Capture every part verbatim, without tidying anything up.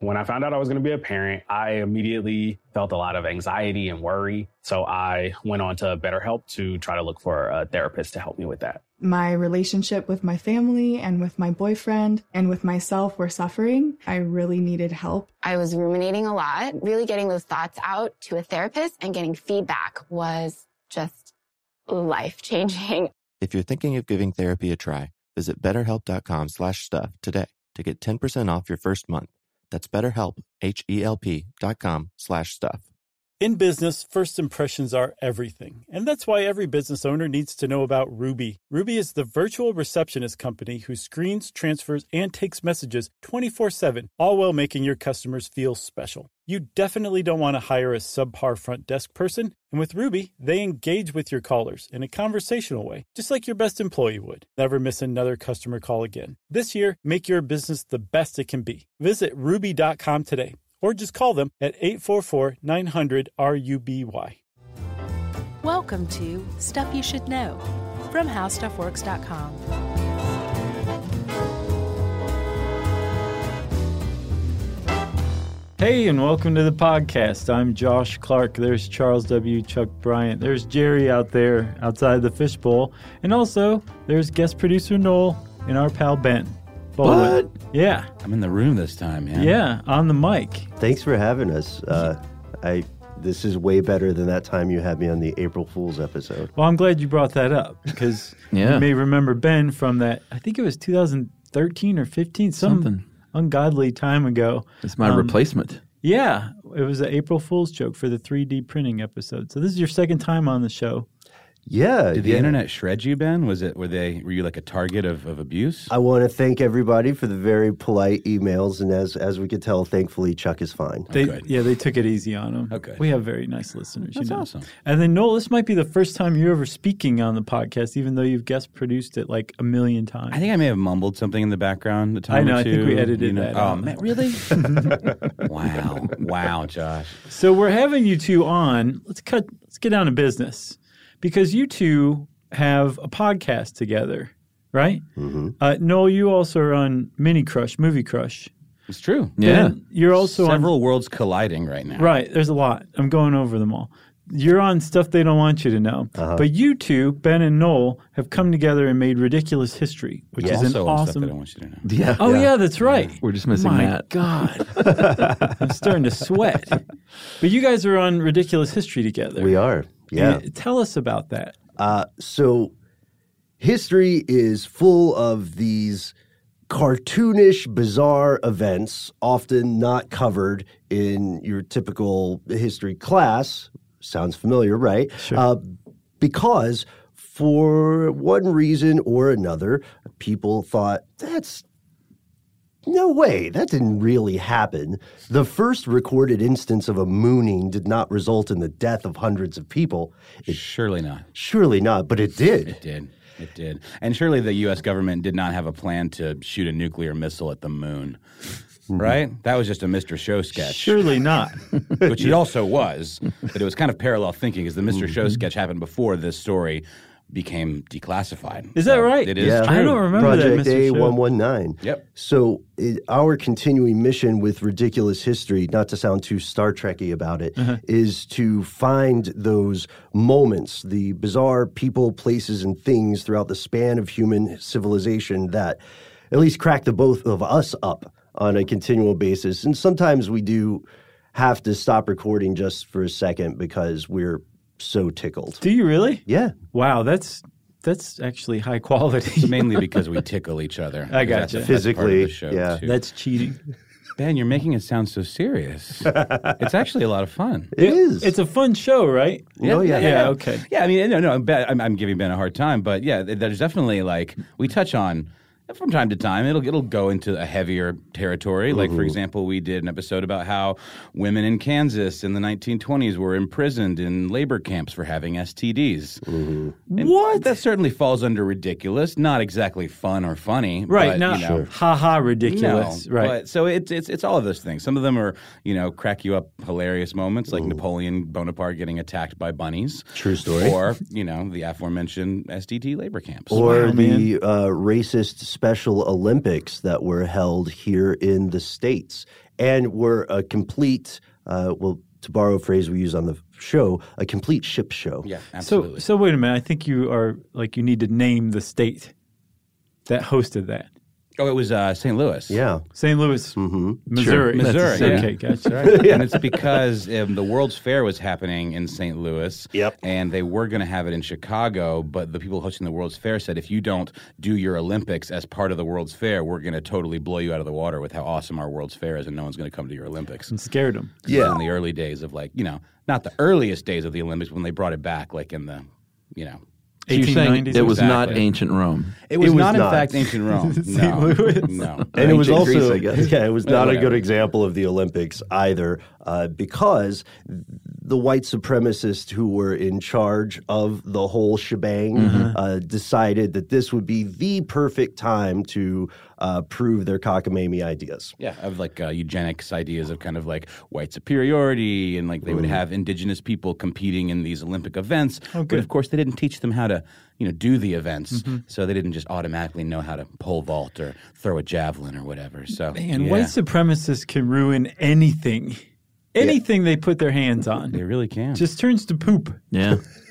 When I found out I was going to be a parent, I immediately felt a lot of anxiety and worry. So I went on to BetterHelp to try to look for a therapist to help me with that. My relationship with my family and with my boyfriend and with myself were suffering. I really needed help. I was ruminating a lot. Really getting those thoughts out to a therapist and getting feedback was just life-changing. If you're thinking of giving therapy a try, visit betterhelp.com slash stuff today to get ten percent off your first month. That's BetterHelp, H-E-L-P dot com slash stuff. In business, first impressions are everything. And that's why every business owner needs to know about Ruby. Ruby is the virtual receptionist company who screens, transfers, and takes messages twenty-four seven, all while making your customers feel special. You definitely don't want to hire a subpar front desk person. And with Ruby, they engage with your callers in a conversational way, just like your best employee would. Never miss another customer call again. This year, make your business the best it can be. Visit ruby dot com today. Or just call them at eight four four, nine hundred, R U B Y. Welcome to Stuff You Should Know from how stuff works dot com. Hey, and welcome to the podcast. I'm Josh Clark. There's Charles W. Chuck Bryant. There's Jerry out there outside the fishbowl. And also, there's guest producer Noel and our pal Ben. What? Yeah. I'm in the room this time, man. Yeah, on the mic. Thanks for having us. Uh, I this is way better than that time you had me on the April Fool's episode. Well, I'm glad you brought that up because yeah. you may remember Ben from that, I think it was two thousand thirteen or fifteen, some Something. ungodly time ago. It's my um, replacement. Yeah, it was an April Fool's joke for the three D printing episode. So this is your second time on the show. Yeah. Did the yeah. internet shred you, Ben? Was it were they were you like a target of, of abuse? I want to thank everybody for the very polite emails, and as as we could tell, thankfully Chuck is fine. They, oh, yeah, they took it easy on him. Okay. We have very nice listeners. That's you know? awesome. And then Noel, this might be the first time you're ever speaking on the podcast, even though you've guest produced it like a million times. I think I may have mumbled something in the background a time I know. or two. I think we edited you know? that. Oh, out. man, really? Wow, wow, Josh. So we're having you two on. Let's cut. Let's get down to business because you two have a podcast together, right? Mm-hmm. Uh, Noel, you also are on Mini Crush, Movie Crush. It's true. Yeah. And you're also Several on, worlds colliding right now. Right. There's a lot. I'm going over them all. You're on Stuff They Don't Want You to Know. Uh-huh. But you two, Ben and Noel, have come together and made Ridiculous History, which Yeah. is an Also on awesome... Stuff They Don't Want You to Know. Yeah. Oh, yeah, yeah that's right. We're just missing My Matt. God. I'm starting to sweat. But you guys are on Ridiculous History together. We are. Yeah. And tell us about that. Uh, so history is full of these cartoonish, bizarre events, often not covered in your typical history class. Sounds familiar, right? Sure. Uh, because for one reason or another, people thought, that's no way, that didn't really happen. The first recorded instance of a mooning did not result in the death of hundreds of people. It, Surely not. Surely not, but it did. It did. It did. And surely the U S government did not have a plan to shoot a nuclear missile at the moon. Mm-hmm. Right? That was just a Mister Show sketch. Surely not. Which it also was. But it was kind of parallel thinking because the Mister Mm-hmm. Show sketch happened before this story became declassified. Is so that right? It is yeah. true. I don't remember Project that, Mister A Show. one one nine. Yep. So it, our continuing mission with Ridiculous History, not to sound too Star Trek-y about it, Uh-huh. is to find those moments, the bizarre people, places, and things throughout the span of human civilization that at least crack the both of us up on a continual basis. And sometimes we do have to stop recording just for a second because we're so tickled. Do you really? Yeah. Wow, that's that's actually high quality. It's mainly because we tickle each other. I That's- gotcha. that's part of Physically, the show, yeah. too. That's cheating. Ben, you're making it sound so serious. It's actually a lot of fun. It is. It's a fun show, right? Oh, yeah. Yeah, okay. Yeah, I mean, no, no, Ben, I'm, I'm giving Ben a hard time, but yeah, there's definitely like we touch on from time to time. It'll it'll go into a heavier territory. Like for example, we did an episode about how women in Kansas in the nineteen twenties were imprisoned in labor camps for having S T Ds. Mm-hmm. And What? That certainly falls under ridiculous. Not exactly fun or funny, Right, But, not you know, ha-ha ridiculous. no, right. But, so it's it's it's all of those things. Some of them are you know crack you up hilarious moments like Napoleon Bonaparte getting attacked by bunnies. True story. Or you know the aforementioned S T D labor camps. Or Wow, the uh, racist Special Olympics that were held here in the States and were a complete, uh, well, to borrow a phrase we use on the show, a complete ship show. Yeah, absolutely. So, so wait a minute. I think you are like you need to name the state that hosted that. Oh, it was uh, Saint Louis. Yeah. Saint Louis, mm-hmm. Missouri. Sure. Missouri. That's, Yeah. okay, gotcha. Right. Yeah. And it's because um, the World's Fair was happening in Saint Louis. Yep. And they were going to have it in Chicago, but the people hosting the World's Fair said, if you don't do your Olympics as part of the World's Fair, we're going to totally blow you out of the water with how awesome our World's Fair is, and no one's going to come to your Olympics. And scared them. Yeah. In the early days of, like, you know, not the earliest days of the Olympics, when they brought it back, like in the, you know, So you're saying it was not Exactly. ancient Rome. It was, It was not, not. in fact, ancient Rome. Saint No, Louis. no. And it was Ancient also, Greece, I guess. yeah, it was Yeah, not a whatever. good example of the Olympics either, uh, because the white supremacists who were in charge of the whole shebang Mm-hmm. uh, decided that this would be the perfect time to uh, prove their cockamamie ideas. Yeah, of like uh, eugenics ideas of kind of like white superiority, and like they would have indigenous people competing in these Olympic events. Oh, but good. of course, they didn't teach them how to, you know, do the events, so they didn't just automatically know how to pole vault or throw a javelin or whatever. So, Man, yeah, white supremacists can ruin anything. Anything they put their hands on. they really can. Just turns to poop. Yeah.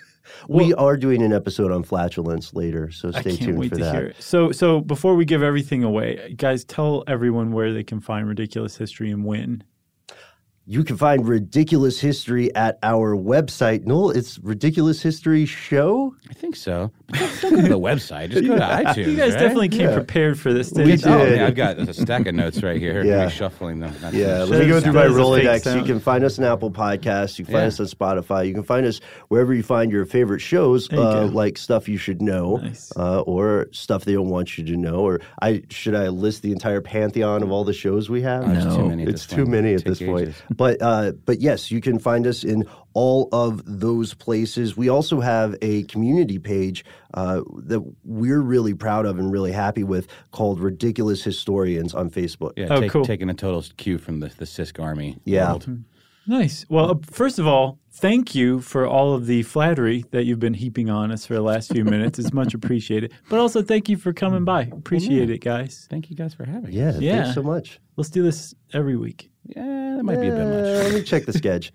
we are doing an episode on flatulence later, so I stay can't tuned wait for to that. hear it. So, so before we give everything away, guys, tell everyone where they can find Ridiculous History and when. You can find Ridiculous History at our website. Noel, it's Ridiculous History Show? I think so. Just don't go to the website. Just go to iTunes. You guys right? definitely came Yeah. prepared for this, We didn't did. you? Oh, yeah, I've got a stack of notes right here. Yeah. Yeah. Shuffling them. That's Yeah, it. let me go That through my is a fake Rolodex. You sound. can find us on Apple Podcasts. You can find Yeah. us on Spotify. You can find us wherever you find your favorite shows, There you uh, go. like Stuff You Should Know, Nice. uh, or Stuff They Don't Want You to Know. Or I should I list the entire pantheon of all the shows we have? Oh, it's No. too many at It's this too point. many at Take this point. ages. But uh, but yes, you can find us in all of those places. We also have a community page uh, that we're really proud of and really happy with called Ridiculous Historians on Facebook. Yeah, Oh, take, cool. taking a total cue from the, the C I S C Army Yeah. world. Nice. Well, uh, first of all, thank you for all of the flattery that you've been heaping on us for the last few minutes. It's much appreciated. But also, thank you for coming by. Appreciate it, guys. Thank you guys for having Yeah, us. Yeah. thanks so much. Let's do this every week. Yeah, that might be a bit Uh, much. Let me check the sketch.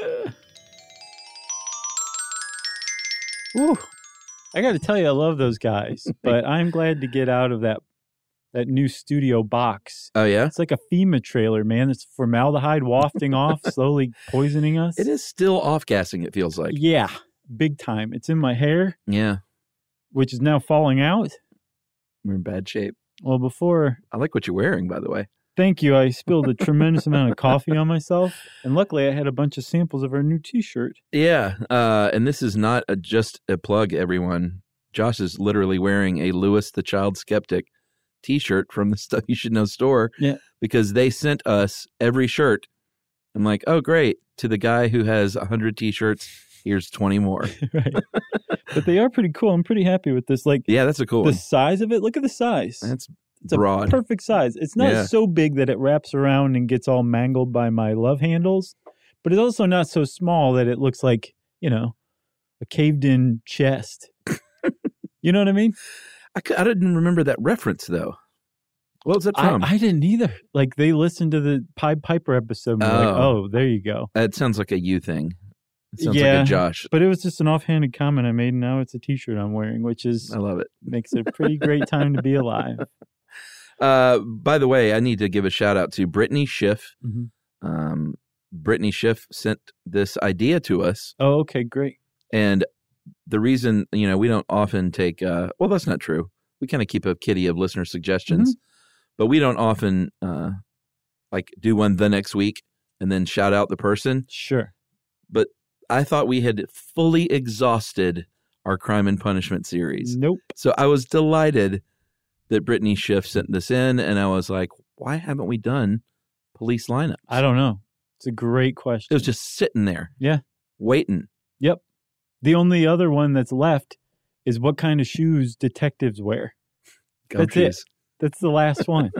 Woo. I got to tell you, I love those guys, but I'm glad to get out of that that new studio box. Oh, yeah? It's like a FEMA trailer, man. It's formaldehyde wafting off, slowly poisoning us. It is still off-gassing, it feels like. Yeah, big time. It's in my hair, Yeah. which is now falling out. We're in bad shape. Well, before, I like what you're wearing, by the way. thank you, I spilled a tremendous amount of coffee on myself, and luckily I had a bunch of samples of our new T-shirt. Yeah. Uh, and this is not a, just a plug, everyone. Josh is literally wearing a Lewis the Child Skeptic T-shirt from the Stuff You Should Know store. Yeah. Because they sent us every shirt. I'm like, oh, great. To the guy who has one hundred T-shirts, here's twenty more. Right. But they are pretty cool. I'm pretty happy with this. Like, Yeah, that's a cool the one. size of it, look at the size. That's It's a broad. perfect size. It's not Yeah. so big that it wraps around and gets all mangled by my love handles, but it's also not so small that it looks like, you know, a caved in chest. You know what I mean? I, cou- I didn't remember that reference, though. What was that I, from? I didn't either. Like, they listened to the Pied Piper episode and were like, Oh. oh, there you go. That sounds like a you thing. It sounds Yeah. like a Josh. But it was just an offhanded comment I made, and now it's a T-shirt I'm wearing, which is I love it. makes it a pretty great time to be alive. Uh, by the way, I need to give a shout out to Brittany Schiff. Mhm. Um, Brittany Schiff sent this idea to us, Oh, okay, great. and the reason, you know, we don't often take. Uh, well, that's not true. We kind of keep a kitty of listener suggestions, but we don't often uh, like do one the next week and then shout out the person. Sure. But I thought we had fully exhausted our Crime and Punishment series. Nope. So I was delighted that Brittany Schiff sent this in, and I was like, why haven't we done police lineups? I don't know. It's a great question. It was just sitting there. Yeah. Waiting. Yep. The only other one that's left is what kind of shoes detectives wear. That's it. Gumshoes. That's the last one.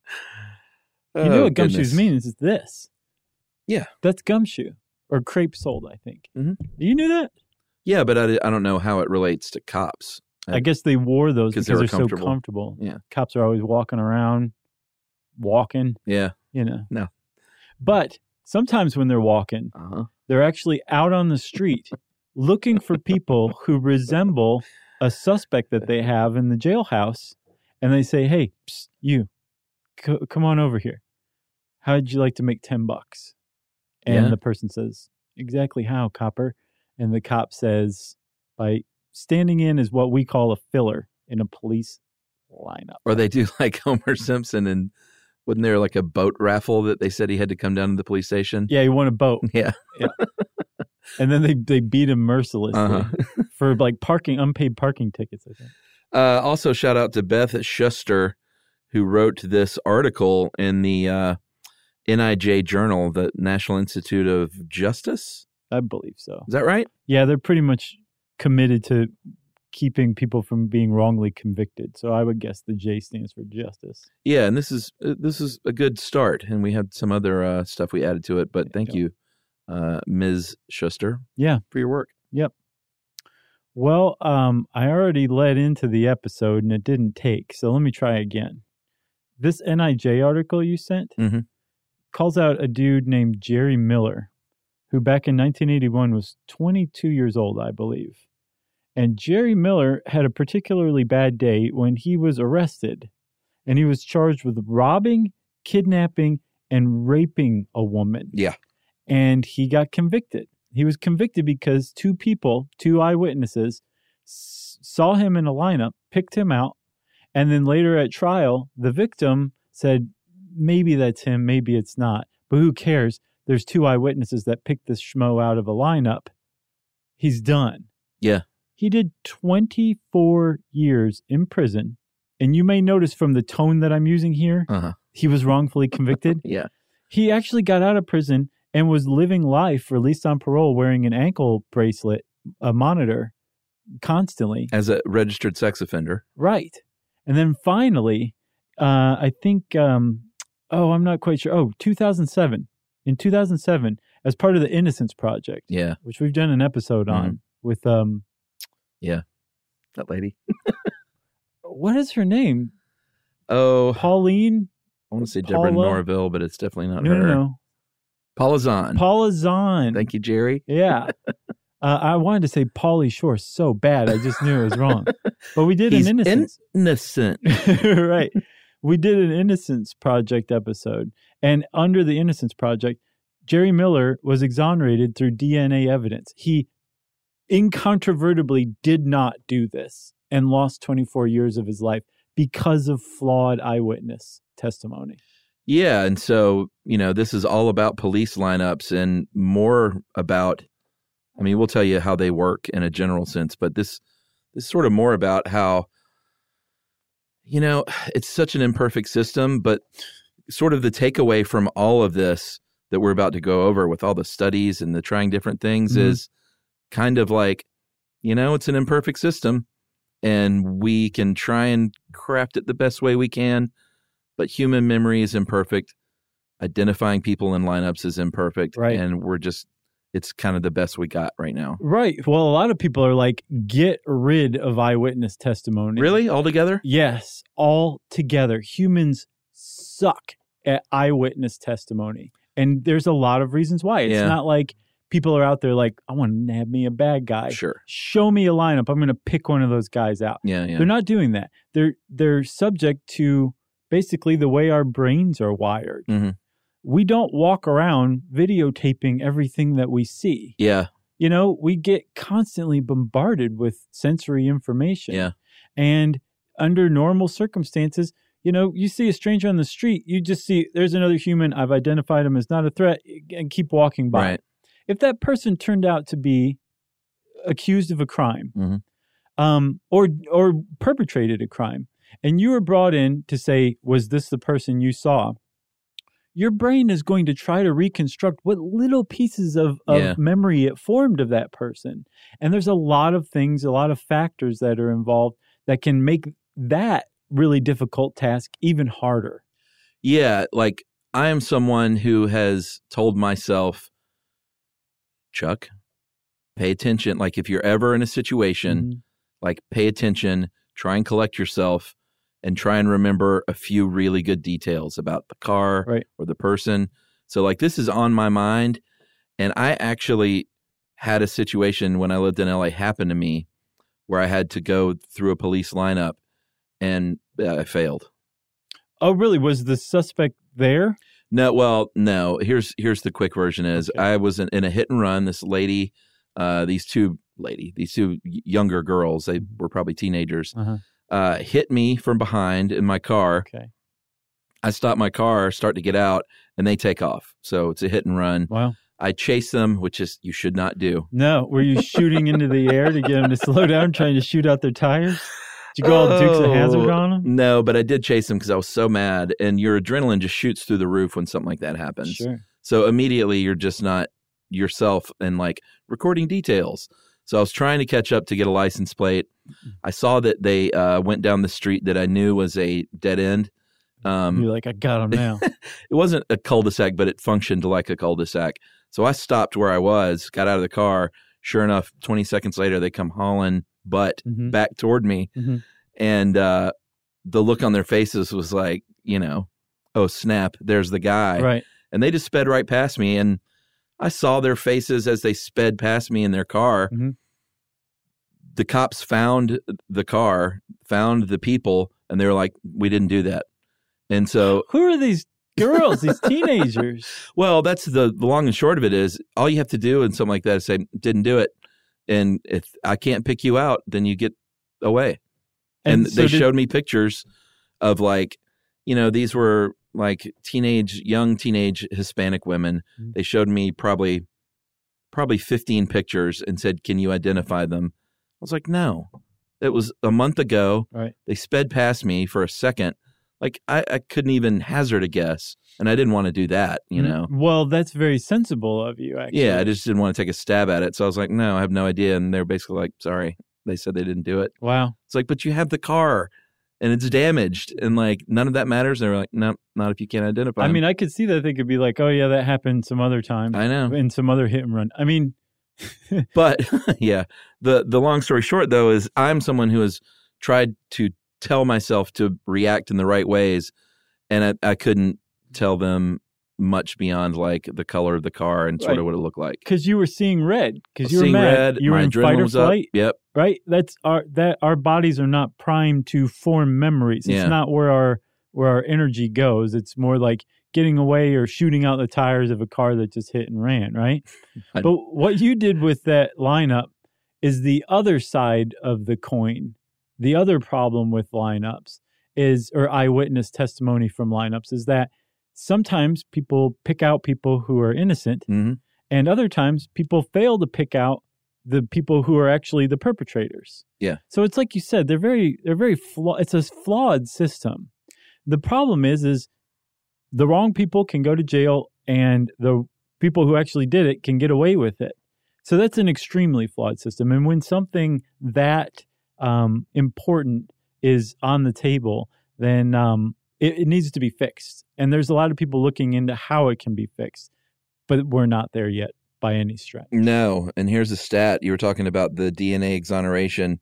Oh, You know what goodness. gumshoes means? It's this. Yeah. That's gumshoe or crepe soled, I think. Mhm. You knew that? Yeah, but I, I don't know how it relates to cops. I guess they wore those because they were they're so comfortable. comfortable. Yeah. Cops are always walking around, walking, Yeah. you know. No. But sometimes when they're walking, Uh-huh. they're actually out on the street looking for people who resemble a suspect that they have in the jailhouse. And they say, hey, psst, you, c- come on over here. How'd you like to make ten bucks? And Yeah. the person says, exactly how, copper? And the cop says, by standing in is what we call a filler in a police lineup. Or they do like Homer Simpson, and wasn't there like a boat raffle that they said he had to come down to the police station? Yeah, he won a boat. Yeah. Yeah. And then they, they beat him mercilessly Uh-huh. for like parking, unpaid parking tickets, I think. Uh, also, shout out to Beth Schuster, who wrote this article in the uh, N I J Journal, the National Institute of Justice. I believe so. Is that right? Yeah, they're pretty much committed to keeping people from being wrongly convicted. So I would guess the J stands for justice. Yeah, and this is uh, this is a good start, and we had some other uh, stuff we added to it. But thank you, uh, Miz Schuster, Yeah. for your work. Yep. Well, um, I already led into the episode and it didn't take. So let me try again. This N I J article you sent Mhm. calls out a dude named Jerry Miller, who back in nineteen eighty-one was twenty-two years old, I believe. And Jerry Miller had a particularly bad day when he was arrested, and he was charged with robbing, kidnapping, and raping a woman. Yeah. And he got convicted. He was convicted because two people, two eyewitnesses, s- saw him in a lineup, picked him out, and then later at trial, the victim said, maybe that's him, maybe it's not. But who cares? There's two eyewitnesses that picked this schmo out of a lineup. He's done. Yeah. He did twenty-four years in prison. And you may notice from the tone that I'm using here, Uh-huh. he was wrongfully convicted. Yeah. He actually got out of prison and was living life, released on parole, wearing an ankle bracelet, a monitor, constantly. As a registered sex offender. Right. And then finally, uh, I think, um, oh, I'm not quite sure. Oh, two thousand seven. In two thousand seven, as part of the Innocence Project, Yeah. which we've done an episode on Mhm. with, um, Yeah. That lady. what is her name? Oh, Pauline? I want to say Deborah Paula? Norville, but it's definitely not No, her. no, no. Paula Zahn. Paula Zahn. Thank you, Jerry. Yeah. Uh, I wanted to say Pauly Shore so bad. I just knew it was wrong. But we did He's an Innocence. innocent. Right. We did an Innocence Project episode. And under the Innocence Project, Jerry Miller was exonerated through D N A evidence. He incontrovertibly did not do this and lost twenty-four years of his life because of flawed eyewitness testimony. Yeah, and so, you know, this is all about police lineups and more about, I mean, we'll tell you how they work in a general sense, but this, this is sort of more about how, you know, it's such an imperfect system, but sort of the takeaway from all of this that we're about to go over with all the studies and the trying different things Mhm. is kind of like, you know, it's an imperfect system and we can try and craft it the best way we can. But human memory is imperfect. Identifying people in lineups is imperfect. Right. And we're just, it's kind of the best we got right now. Right. Well, a lot of people are like, get rid of eyewitness testimony. Really? Altogether? Yes, all together. Humans suck at eyewitness testimony. And there's a lot of reasons why. It's Yeah. not like people are out there like, I want to nab me a bad guy. Sure. Show me a lineup. I'm going to pick one of those guys out. Yeah, yeah. They're not doing that. They're they're subject to basically the way our brains are wired. Mhm. We don't walk around videotaping everything that we see. Yeah. You know, we get constantly bombarded with sensory information. Yeah. And under normal circumstances, you know, you see a stranger on the street, you just see there's another human, I've identified him as not a threat, and keep walking by. Right. If that person turned out to be accused of a crime, Mhm. um, or or perpetrated a crime, and you were brought in to say, was this the person you saw? Your brain is going to try to reconstruct what little pieces of, of Yeah. memory it formed of that person. And there's a lot of things, a lot of factors that are involved that can make that really difficult task even harder. Yeah. Like, I am someone who has told myself, Chuck, pay attention. Like, if you're ever in a situation, Mhm. like pay attention, try and collect yourself, and try and remember a few really good details about the car right. or the person. So like this is on my mind. And I actually had a situation when I lived in L A happen to me where I had to go through a police lineup and uh, I failed. Oh, really? Was the suspect there? No, well, no. Here's here's the quick version is okay. I was in, in a hit and run. This lady, uh, these two lady, these two younger girls, they were probably teenagers, uh-huh. uh, hit me from behind in my car. Okay. I stop my car, start to get out, and they take off. So it's a hit and run. Wow. I chase them, which is you should not do. No. Were you shooting into the air to get them to slow down, trying to shoot out their tires? Did you go all Dukes of Hazzard on them? No, but I did chase them because I was so mad. And your adrenaline just shoots through the roof when something like that happens. Sure. So immediately you're just not yourself and like recording details. So I was trying to catch up to get a license plate. I saw that they uh, went down the street that I knew was a dead end. Um, You're like, I got them now. It wasn't a cul-de-sac, but it functioned like a cul-de-sac. So I stopped where I was, got out of the car. Sure enough, twenty seconds later, they come hauling butt mm-hmm. back toward me. Mm-hmm. And uh, the look on their faces was like, you know, oh, snap, there's the guy. Right. And they just sped right past me. And I saw their faces as they sped past me in their car. Mm-hmm. The cops found the car, found the people, and they were like, we didn't do that. And so who are these girls, these teenagers? Well, that's the, the long and short of it is all you have to do in something like that is say, didn't do it. And if I can't pick you out, then you get away. And, and so they did... showed me pictures of like, you know, these were like teenage, young teenage Hispanic women. Mm-hmm. They showed me probably, probably fifteen pictures and said, can you identify them? I was like, no, it was a month ago. Right. They sped past me for a second. Like I, I couldn't even hazard a guess, and I didn't want to do that, you know. Well, that's very sensible of you, actually. Yeah, I just didn't want to take a stab at it, so I was like, no, I have no idea, and they were basically like, sorry, they said they didn't do it. Wow. It's like, but you have the car, and it's damaged, and like none of that matters. And they were like, no, not if you can't identify. I them. mean, I could see that they could be like, oh yeah, that happened some other time. I know, in some other hit and run. I mean, but yeah, the the long story short though is I'm someone who has tried to tell myself to react in the right ways. And I, I couldn't tell them much beyond like the color of the car and sort right. of what it looked like. Because you were seeing red. Because you were seeing mad. red. You were my in fight or flight. Up. Yep. Right. That's our that our bodies are not primed to form memories. It's yeah. not where our where our energy goes. It's more like getting away or shooting out the tires of a car that just hit and ran. Right. I, but what you did with that lineup is the other side of the coin. The other problem with lineups is, or eyewitness testimony from lineups, is that sometimes people pick out people who are innocent, mm-hmm. and other times people fail to pick out the people who are actually the perpetrators. Yeah. So it's like you said, they're very, they're very flawed. It's a flawed system. The problem is, is the wrong people can go to jail, and the people who actually did it can get away with it. So that's an extremely flawed system. And when something that um, important is on the table, then um, it, it needs to be fixed. And there's a lot of people looking into how it can be fixed, but we're not there yet by any stretch. No. And here's a stat. You were talking about the D N A exoneration.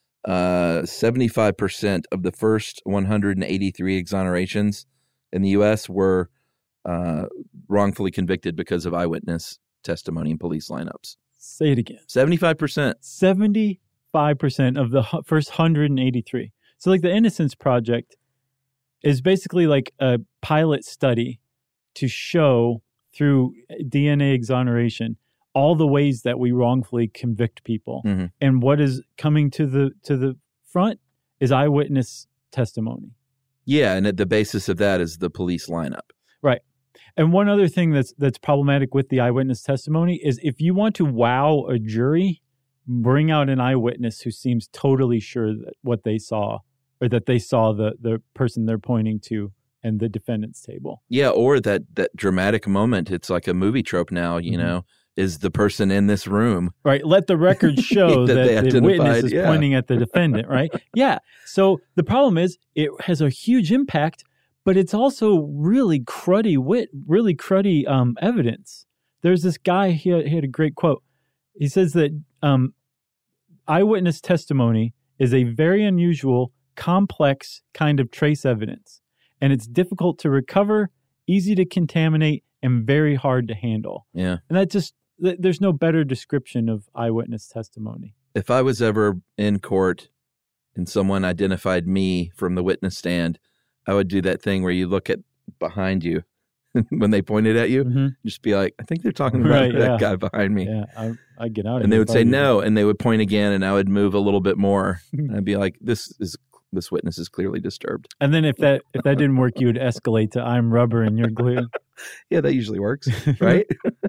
Uh, seventy-five percent of the first one hundred eighty-three exonerations in the U S were uh, wrongfully convicted because of eyewitness testimony in police lineups. Say it again. seventy-five percent. seventy-five percent of the first one hundred eighty-three. So like the Innocence Project is basically like a pilot study to show through D N A exoneration all the ways that we wrongfully convict people. Mm-hmm. And what is coming to the to the front is eyewitness testimony. Yeah, and at the basis of that is the police lineup. Right. And one other thing that's that's problematic with the eyewitness testimony is if you want to wow a jury, bring out an eyewitness who seems totally sure that what they saw, or that they saw the, the person they're pointing to and the defendant's table. Yeah, or that, that dramatic moment. It's like a movie trope now, you mm-hmm. know, is the person in this room. Right. Let the record show that, that the witness is yeah. pointing at the defendant, right? Yeah. So the problem is it has a huge impact, but it's also really cruddy wit, really cruddy um, evidence. There's this guy, he had, he had a great quote. He says that um, eyewitness testimony is a very unusual, complex kind of trace evidence, and it's difficult to recover, easy to contaminate, and very hard to handle. Yeah. And that just, th- there's no better description of eyewitness testimony. If I was ever in court and someone identified me from the witness stand, I would do that thing where you look at behind you when they pointed at you, mm-hmm. just be like, I think they're talking about right, that yeah. guy behind me. Yeah, I, I'd get out of And they would say you. no, and they would point again, and I would move a little bit more. And I'd be like, this is this witness is clearly disturbed. And then if that if that didn't work, you would escalate to I'm rubber and you're glue. Yeah, that usually works, right?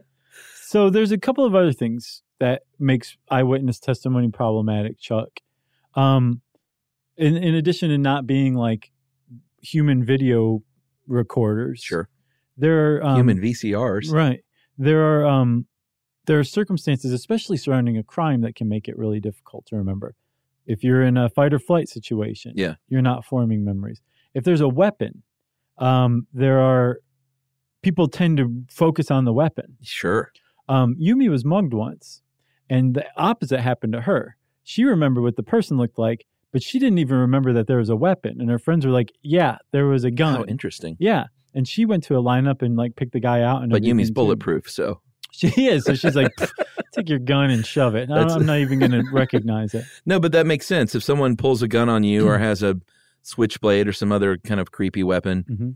So there's a couple of other things that makes eyewitness testimony problematic, Chuck. Um, in in addition to not being like human video recorders, Sure, there are um, human V C Rs, right? There are um, there are circumstances, especially surrounding a crime, that can make it really difficult to remember. If you're in a fight or flight situation, yeah, you're not forming memories. If there's a weapon, um, there are people tend to focus on the weapon. Sure. Um, Yumi was mugged once, and the opposite happened to her. She remembered what the person looked like, but she didn't even remember that there was a weapon. And her friends were like, "Yeah, there was a gun." Oh, interesting. Yeah, and she went to a lineup and like picked the guy out. And but Yumi's too. bulletproof, so she is. So she's like, "Take your gun and shove it." I'm, I'm not even going to recognize it. No, but that makes sense. If someone pulls a gun on you or has a switchblade or some other kind of creepy weapon, mm-hmm.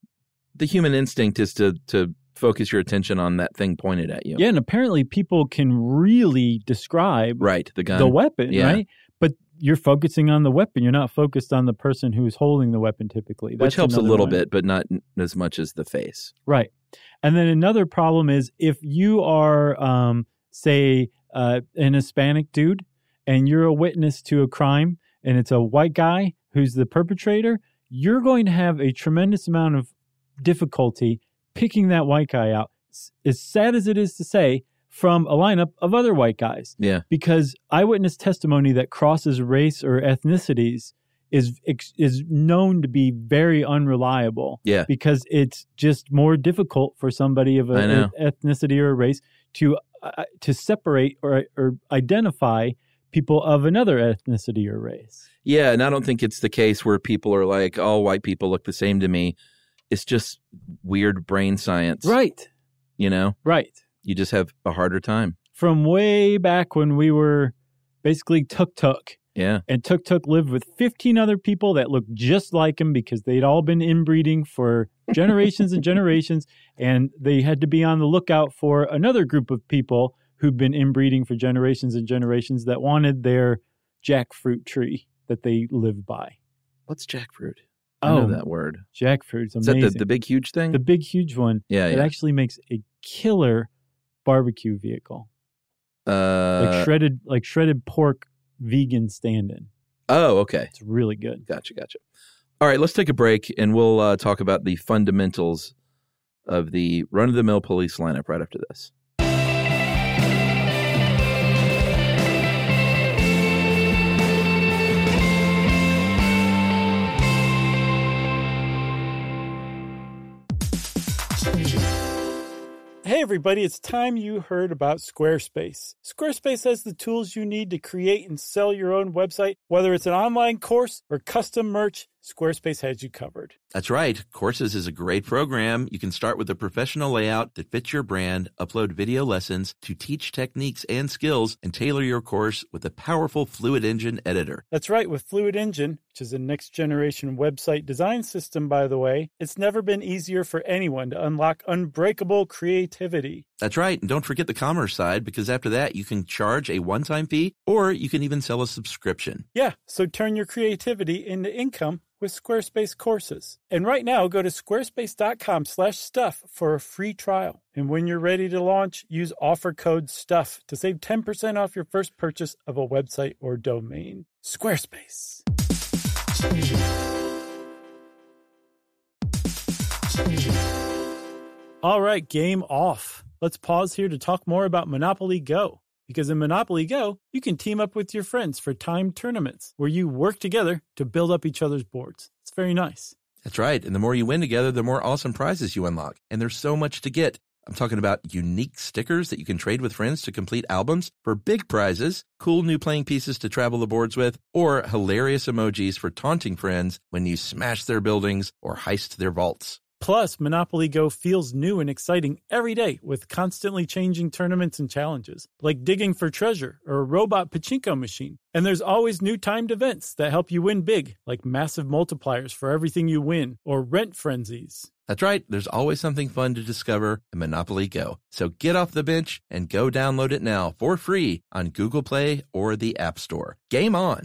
the human instinct is to to focus your attention on that thing pointed at you. Yeah, and apparently people can really describe right the gun, the weapon, yeah. right? But you're focusing on the weapon. You're not focused on the person who's holding the weapon typically. That's Which helps a little one. bit, but not as much as the face. Right. And then another problem is if you are, um, say, uh, an Hispanic dude and you're a witness to a crime and it's a white guy who's the perpetrator, you're going to have a tremendous amount of difficulty picking that white guy out, as sad as it is to say, from a lineup of other white guys. Yeah. Because eyewitness testimony that crosses race or ethnicities is is known to be very unreliable. Yeah. Because it's just more difficult for somebody of a, an ethnicity or a race to uh, to separate or or identify people of another ethnicity or race. Yeah, and I don't think it's the case where people are like, all white people look the same to me. It's just weird brain science. Right. You know? Right. You just have a harder time. From way back when we were basically tuk-tuk. Yeah. And tuk-tuk lived with fifteen other people that looked just like him because they'd all been inbreeding for generations and generations. And they had to be on the lookout for another group of people who'd been inbreeding for generations and generations that wanted their jackfruit tree that they lived by. What's jackfruit? I oh, know that word. Jackfruit's amazing. Is that the, the big, huge thing? The big, huge one. Yeah, It yeah. actually makes a killer barbecue vehicle. Uh, like shredded like shredded pork vegan stand-in. Oh, okay. It's really good. Gotcha, gotcha. All right, let's take a break, and we'll uh, talk about the fundamentals of the run-of-the-mill police lineup right after this. Hey everybody, it's time you heard about Squarespace. Squarespace has the tools you need to create and sell your own website. Whether it's an online course or custom merch, Squarespace has you covered. That's right. Courses is a great program. You can start with a professional layout that fits your brand, upload video lessons to teach techniques and skills, and tailor your course with a powerful Fluid Engine editor. That's right. With Fluid Engine, which is a next-generation website design system, by the way, it's never been easier for anyone to unlock unbreakable creativity. That's right. And don't forget the commerce side, because after that, you can charge a one-time fee, or you can even sell a subscription. Yeah, so turn your creativity into income with Squarespace courses. And right now, go to squarespace.com slash stuff for a free trial. And when you're ready to launch, use offer code STUFF to save ten percent off your first purchase of a website or domain. Squarespace. All right, game off. Let's pause here to talk more about Monopoly Go. Because in Monopoly Go, you can team up with your friends for timed tournaments where you work together to build up each other's boards. It's very nice. That's right. And the more you win together, the more awesome prizes you unlock. And there's so much to get. I'm talking about unique stickers that you can trade with friends to complete albums for big prizes, cool new playing pieces to travel the boards with, or hilarious emojis for taunting friends when you smash their buildings or heist their vaults. Plus, Monopoly Go feels new and exciting every day with constantly changing tournaments and challenges, like digging for treasure or a robot pachinko machine. And there's always new timed events that help you win big, like massive multipliers for everything you win or rent frenzies. That's right. There's always something fun to discover in Monopoly Go. So get off the bench and go download it now for free on Google Play or the App Store. Game on.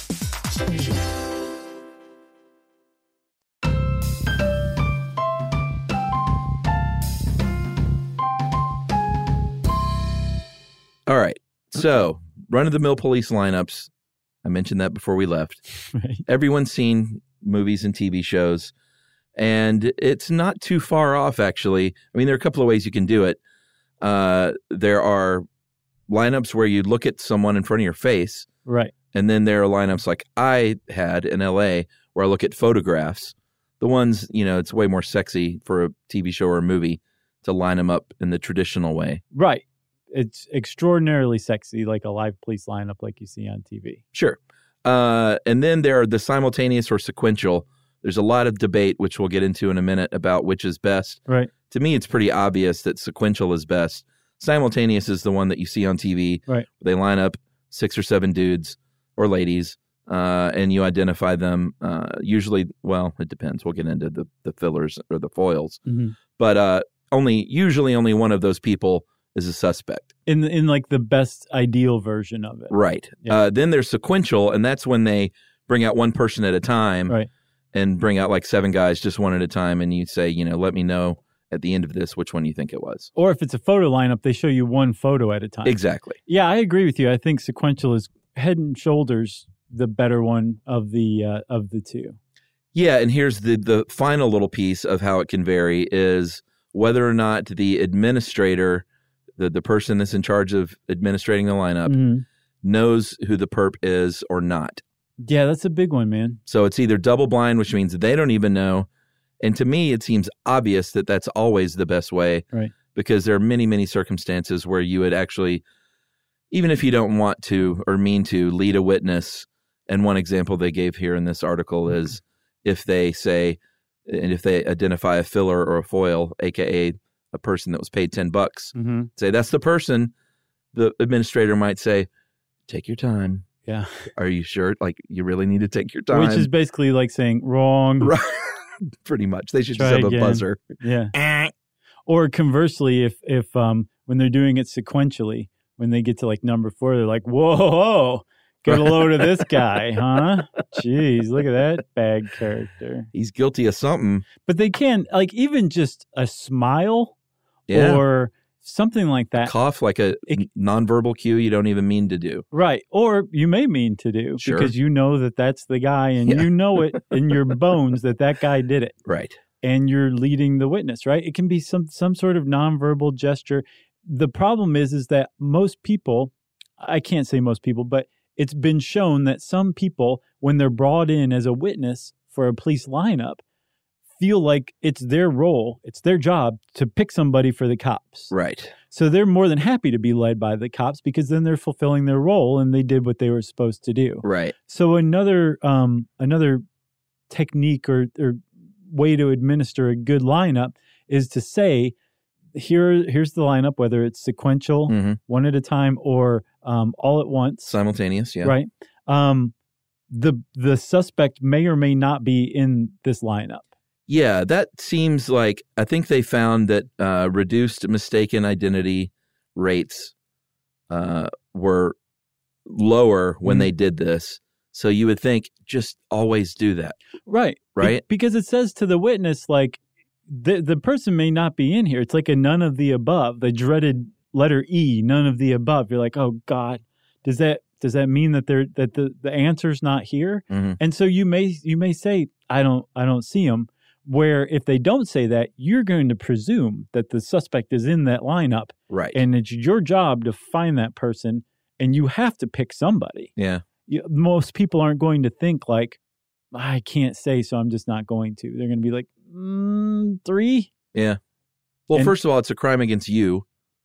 All right. So, run-of-the-mill police lineups. I mentioned that before we left. Right. Everyone's seen movies and T V shows, and it's not too far off, actually. I mean, there are a couple of ways you can do it. Uh, there are lineups where you look at someone in front of your face. Right. And then there are lineups like I had in L A where I look at photographs. The ones, you know, it's way more sexy for a T V show or a movie to line them up in the traditional way. Right. It's extraordinarily sexy, like a live police lineup like you see on T V. Sure. Uh, and then there are the simultaneous or sequential. There's a lot of debate, which we'll get into in a minute, about which is best. Right. To me, it's pretty obvious that sequential is best. Simultaneous is the one that you see on T V. Right. They line up six or seven dudes or ladies, uh, and you identify them. Uh, usually, well, it depends. We'll get into the, the fillers or the foils. Mm-hmm. But uh, only usually only one of those people is a suspect. In in like the best ideal version of it. Right. Yeah. Uh, then there's sequential, and that's when they bring out one person at a time. Right. And bring out like seven guys just one at a time, and you say, you know, let me know at the end of this which one you think it was. Or if it's a photo lineup, they show you one photo at a time. Exactly. Yeah, I agree with you. I think sequential is head and shoulders the better one of the uh, of the two. Yeah, and here's the the final little piece of how it can vary is whether or not the administrator, the, the person that's in charge of administrating the lineup, Mm-hmm. knows who the perp is or not. Yeah, that's a big one, man. So it's either double blind, which means they don't even know. And to me, it seems obvious that that's always the best way. Right. Because there are many, many circumstances where you would actually, even if you don't want to or mean to, lead a witness. And one example they gave here in this article is if they say, and if they identify a filler or a foil, a k a a person that was paid ten bucks, Mm-hmm. say that's the person, the administrator might say, take your time. Yeah. Are you sure? Like, you really need to take your time. Which is basically like saying wrong. Right. Pretty much. They should Try just have again. a buzzer. Yeah. Or conversely, if if um when they're doing it sequentially, when they get to like number four, they're like, whoa, whoa, get a load of this guy, huh? Jeez, look at that bad character. He's guilty of something. But they can, like, even just a smile Yeah. or something like that. Cough, like a It- nonverbal cue you don't even mean to do. Right. Or you may mean to do Sure. because you know that that's the guy and Yeah. you know it in your bones that that guy did it. Right. And you're leading the witness, right? It can be some some sort of nonverbal gesture. The problem is is that most people, I can't say most people, but it's been shown that some people, when they're brought in as a witness for a police lineup, feel like it's their role, it's their job to pick somebody for the cops. Right. So they're more than happy to be led by the cops because then they're fulfilling their role and they did what they were supposed to do. Right. So another um, another technique or, or way to administer a good lineup is to say, here here's the lineup, whether it's sequential, Mm-hmm. one at a time, or um, all at once. Simultaneous, yeah. Right. Um, the the suspect may or may not be in this lineup. Yeah, that seems like, I think they found that uh, reduced mistaken identity rates uh, were lower when Mhm. they did this. So you would think just always do that. Right. Be- Right. because it says to the witness, like, the the person may not be in here. It's like a none of the above, the dreaded letter E, none of the above. You're like, oh God, does that does that mean that they're that the, the answer's not here? Mhm. And so you may you may say, I don't I don't see him. Where if they don't say that, you're going to presume that the suspect is in that lineup. Right. And it's your job to find that person, and you have to pick somebody. Yeah. You, most people aren't going to think like, I can't say, so I'm just not going to. They're going to be like, mm, three? Yeah. Well, And- first of all, it's a crime against you.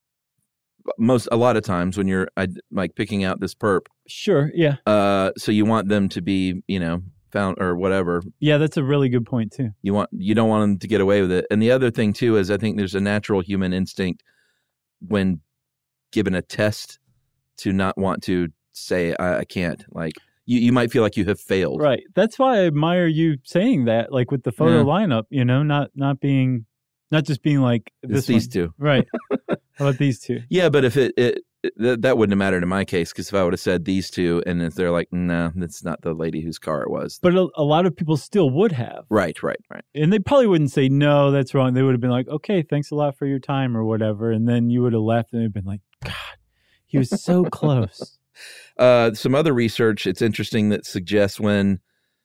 Most a lot of times when you're I, like picking out this perp, Sure, yeah. uh, so you want them to be, you know, found or whatever. Yeah, that's a really good point, too. You want you don't want them to get away with it. And the other thing too is I think there's a natural human instinct when given a test to not want to say I, I can't. Like you, you might feel like you have failed. Right. That's why I admire you saying that, like with the photo Yeah. lineup, you know, not not being, not just being like It's this these one. two. Right. How about these two? Yeah, but if it, it, it that, that wouldn't have mattered in my case because if I would have said these two and if they're like, no, that's not the lady whose car it was. But a, a lot of people still would have. Right, right, right. And they probably wouldn't say, no, that's wrong. They would have been like, okay, thanks a lot for your time or whatever. And then you would have left and they'd been like, God, he was so close. Uh, some other research, it's interesting, that suggests when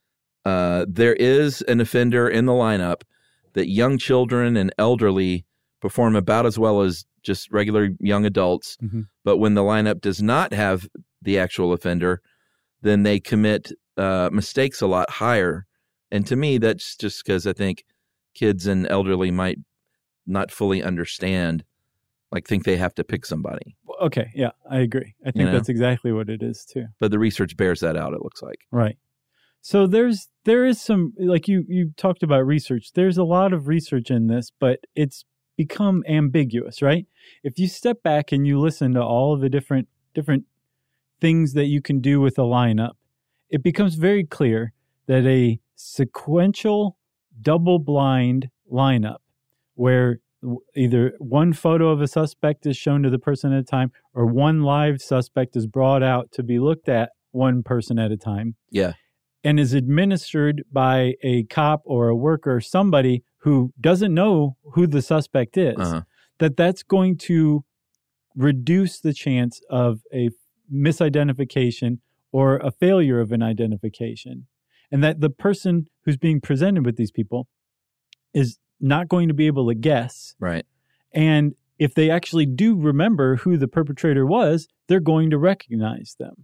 uh, there is an offender in the lineup that young children and elderly perform about as well as just regular young adults. Mm-hmm. But when the lineup does not have the actual offender, then they commit uh, mistakes a lot higher. And to me, that's just because I think kids and elderly might not fully understand, like think they have to pick somebody. Okay, yeah, I agree. I think You know? that's exactly what it is too. But the research bears that out, it looks like. Right. So there's there is some, like you you talked about research. There's a lot of research in this, but it's become ambiguous, right? If you step back and you listen to all of the different different things that you can do with a lineup, it becomes very clear that a sequential double-blind lineup where either one photo of a suspect is shown to the person at a time or one live suspect is brought out to be looked at one person at a time Yeah. and is administered by a cop or a worker, somebody who doesn't know who the suspect is, Uh-huh. that that's going to reduce the chance of a misidentification or a failure of an identification. And that the person who's being presented with these people is not going to be able to guess. Right. And if they actually do remember who the perpetrator was, they're going to recognize them.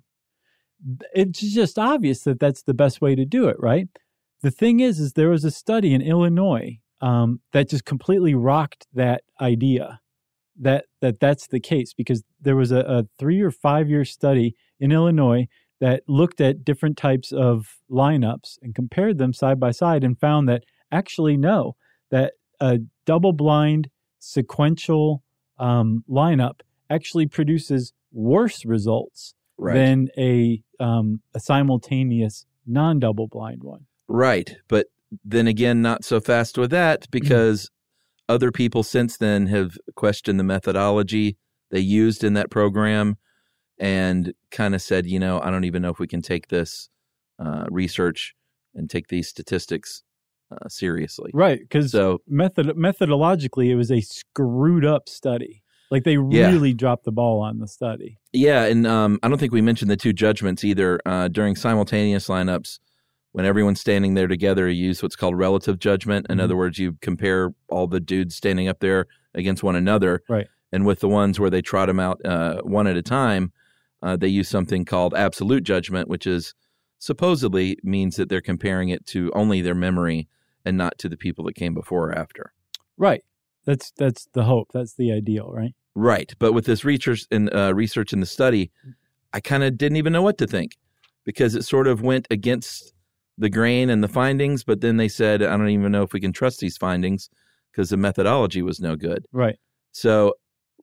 It's just obvious that that's the best way to do it, right? The thing is, is there was a study in Illinois um, that just completely rocked that idea that that that's the case, because there was a, a three or five year study in Illinois that looked at different types of lineups and compared them side by side and found that actually no, that a double-blind sequential um, lineup actually produces worse results Right. than a um, a simultaneous non-double-blind one. Right. But then again, not so fast with that, because other people since then have questioned the methodology they used in that program and kind of said, you know, I don't even know if we can take this uh, research and take these statistics uh, seriously. Right, because So, method methodologically, it was a screwed up study. Like they Yeah. really dropped the ball on the study. yeah, and um, I don't think we mentioned the two judgments either. Uh, during simultaneous lineups, when everyone's standing there together, you use what's called relative judgment. In Mhm. other words, you compare all the dudes standing up there against one another. Right. And with the ones where they trot them out uh, one at a time, uh, they use something called absolute judgment, which is supposedly means that they're comparing it to only their memory and not to the people that came before or after. Right. That's that's the hope. That's the ideal, right? Right. But with this research in uh, research in the study, I kind of didn't even know what to think because it sort of went against the grain and the findings. But then they said, I don't even know if we can trust these findings because the methodology was no good. Right. So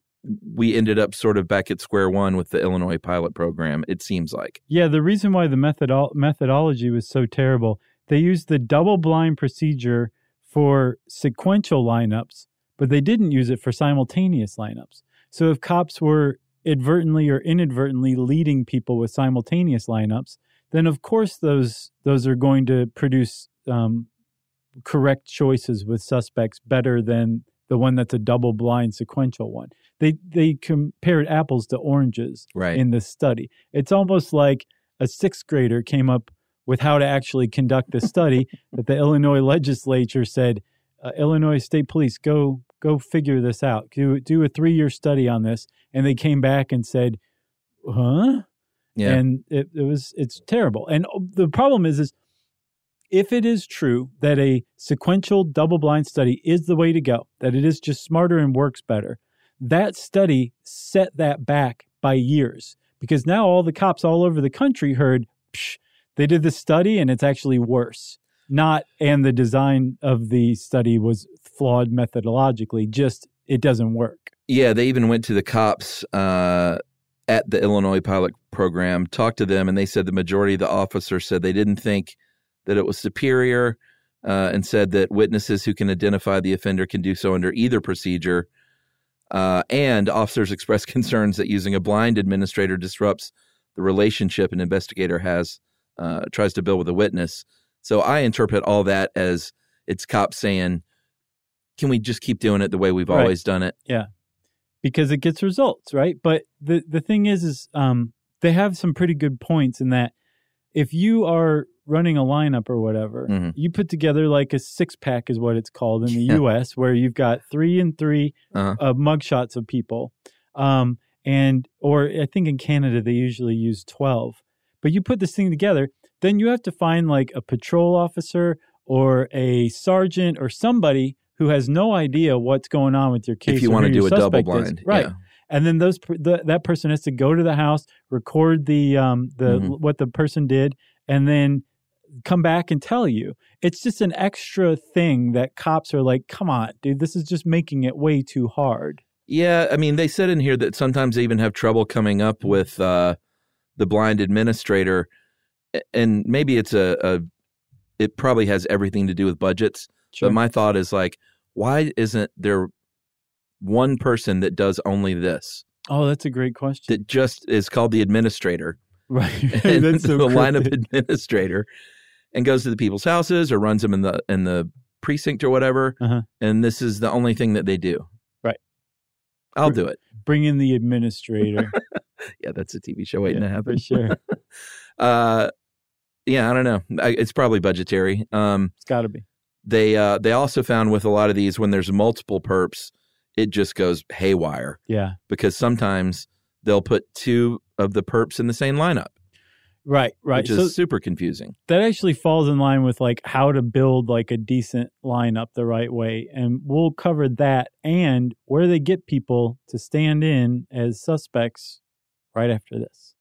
we ended up sort of back at square one with the Illinois pilot program, it seems like. Yeah, the reason why the methodol- methodology was so terrible, they used the double-blind procedure for sequential lineups, but they didn't use it for simultaneous lineups. So if cops were advertently or inadvertently leading people with simultaneous lineups, then of course those those are going to produce um, correct choices with suspects better than the one that's a double-blind sequential one. They they compared apples to oranges Right. in this study. It's almost like a sixth grader came up with how to actually conduct a study that the Illinois legislature said, uh, Illinois State Police, go go figure this out. Do, do a three-year study on this. And they came back and said, huh? Yeah. And it, it was it's terrible. And the problem is, is if it is true that a sequential double-blind study is the way to go, that it is just smarter and works better, that study set that back by years. Because now all the cops all over the country heard, Psh, they did this study and it's actually worse. Not, and the design of the study was flawed methodologically, just it doesn't work. Yeah, they even went to the cops uh, at the Illinois pilot program, talked to them, and they said the majority of the officers said they didn't think that it was superior uh, and said that witnesses who can identify the offender can do so under either procedure. Uh, and officers expressed concerns that using a blind administrator disrupts the relationship an investigator has, uh, tries to build with a witness. So I interpret all that as it's cops saying, can we just keep doing it the way we've Right. always done it? Yeah, because it gets results, right? But the, the thing is, is um, they have some pretty good points in that if you are running a lineup or whatever, Mm-hmm. you put together like a six pack is what it's called in the Yeah. U S, where you've got three and three Uh-huh. uh, mugshots of people. Um, and, or I think in Canada, they usually use twelve. But you put this thing together, then you have to find like a patrol officer or a sergeant or somebody who has no idea what's going on with your case. If you or want to who do your a double suspect is. blind. Right. Yeah. And then those the, that person has to go to the house, record the um the Mhm. what the person did, and then come back and tell you. It's just an extra thing that cops are like, come on, dude, this is just making it way too hard. Yeah, I mean, they said in here that sometimes they even have trouble coming up with uh, the blind administrator, A- and maybe it's a, a it probably has everything to do with budgets. Sure. But my thought is like, why isn't there one person that does only this? Oh, that's a great question. That just is called the administrator, Right. and That's so the lineup cryptic. administrator, and goes to the people's houses or runs them in the in the precinct or whatever. Uh-huh. And this is the only thing that they do. Right. I'll do it. Bring in the administrator. Yeah, that's a T V show waiting Yeah, to happen. for sure. uh, yeah, I don't know. I, it's probably budgetary. Um, It's got to be. they uh, they also found with a lot of these when there's multiple perps, it just goes haywire Yeah. because sometimes they'll put two of the perps in the same lineup, Right, right. which is So super confusing. that actually falls in line with like how to build like a decent lineup the right way. And we'll cover that and where they get people to stand in as suspects right after this.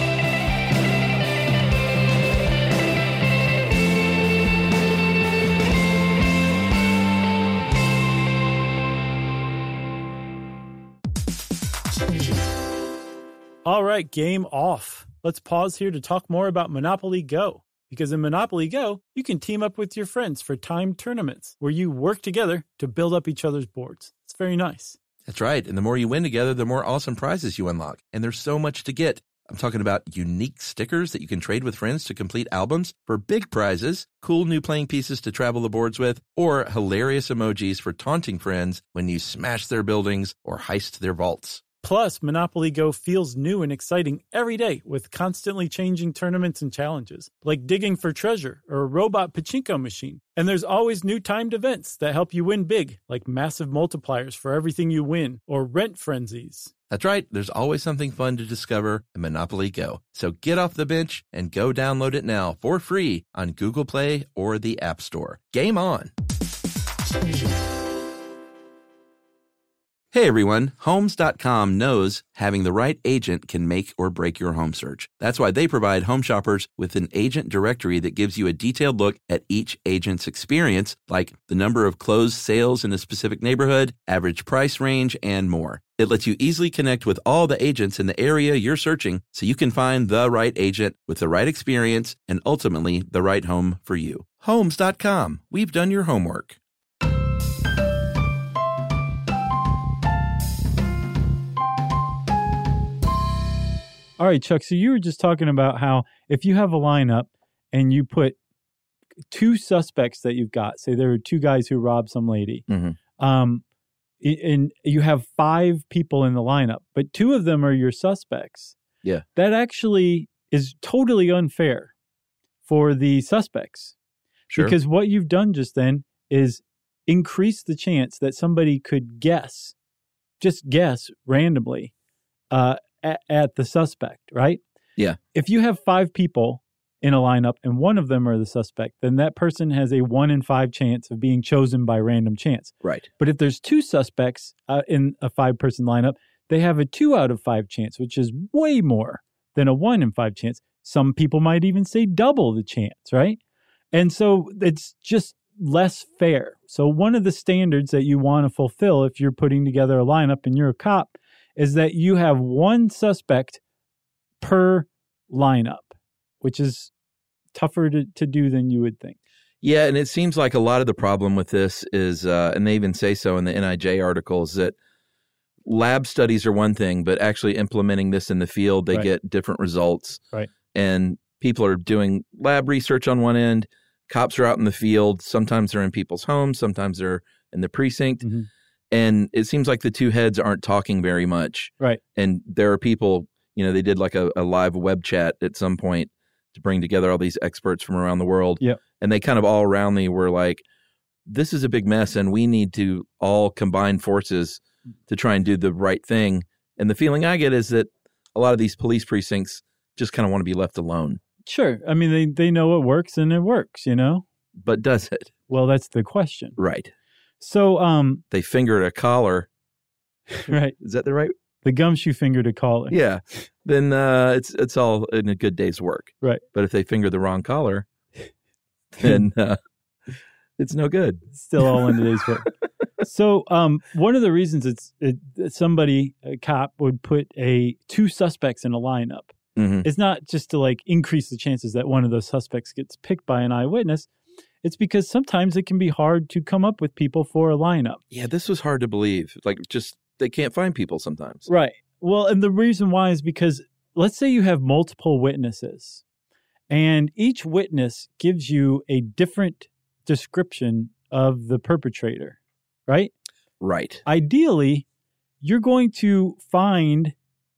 All right, game off. Let's pause here to talk more about Monopoly Go. Because in Monopoly Go, you can team up with your friends for timed tournaments where you work together to build up each other's boards. It's very nice. That's right. And the more you win together, the more awesome prizes you unlock. And there's so much to get. I'm talking about unique stickers that you can trade with friends to complete albums for big prizes, cool new playing pieces to travel the boards with, or hilarious emojis for taunting friends when you smash their buildings or heist their vaults. Plus, Monopoly Go feels new and exciting every day with constantly changing tournaments and challenges, like digging for treasure or a robot pachinko machine. And there's always new timed events that help you win big, like massive multipliers for everything you win or rent frenzies. That's right. There's always something fun to discover in Monopoly Go. So get off the bench and go download it now for free on Google Play or the App Store. Game on. Hey everyone, Homes dot com knows having the right agent can make or break your home search. That's why they provide home shoppers with an agent directory that gives you a detailed look at each agent's experience, like the number of closed sales in a specific neighborhood, average price range, and more. It lets you easily connect with all the agents in the area you're searching so you can find the right agent with the right experience and ultimately the right home for you. Homes dot com. We've done your homework. All right, Chuck, so you were just talking about how if you have a lineup and you put two suspects that you've got, say there are two guys who robbed some lady, Mm-hmm. um, i- and you have five people in the lineup, but two of them are your suspects. Yeah. That actually is totally unfair for the suspects. Sure. Because what you've done just then is increase the chance that somebody could guess, just guess randomly, uh, at, at the suspect, right? Yeah. If you have five people in a lineup and one of them are the suspect, then that person has a one in five chance of being chosen by random chance. Right. But if there's two suspects uh, in a five-person lineup, they have a two out of five chance, which is way more than a one in five chance. Some people might even say double the chance, right? And so it's just less fair. So one of the standards that you want to fulfill if you're putting together a lineup and you're a cop is that you have one suspect per lineup, which is tougher to, to do than you would think. Yeah, and it seems like a lot of the problem with this is, uh, and they even say so in the N I J articles, that lab studies are one thing, but actually implementing this in the field, they Right. get different results. Right. And people are doing lab research on one end. Cops are out in the field. Sometimes they're in people's homes. Sometimes they're in the precinct. Mm-hmm. And it seems like the two heads aren't talking very much. Right. And there are people, you know, they did like a, a live web chat at some point to bring together all these experts from around the world. Yep. And they kind of all around me were like, this is a big mess and we need to all combine forces to try and do the right thing. And the feeling I get is that a lot of these police precincts just kind of want to be left alone. Sure. I mean, they, they know it works and it works, you know? But does it? Well, that's the question. Right. So, um, they fingered a collar. Right. Is that the right? The gumshoe finger to collar. Yeah. Then uh, it's it's all in a good day's work. Right. But if they finger the wrong collar, then uh, it's no good. Still all in a day's work. So um, one of the reasons it's it, somebody, a cop, would put a two suspects in a lineup. Mm-hmm. It's not just to like increase the chances that one of those suspects gets picked by an eyewitness. It's because sometimes it can be hard to come up with people for a lineup. Yeah, this was hard to believe. Like, just they can't find people sometimes. Right. Well, and the reason why is because let's say you have multiple witnesses and each witness gives you a different description of the perpetrator, right? Right. Ideally, you're going to find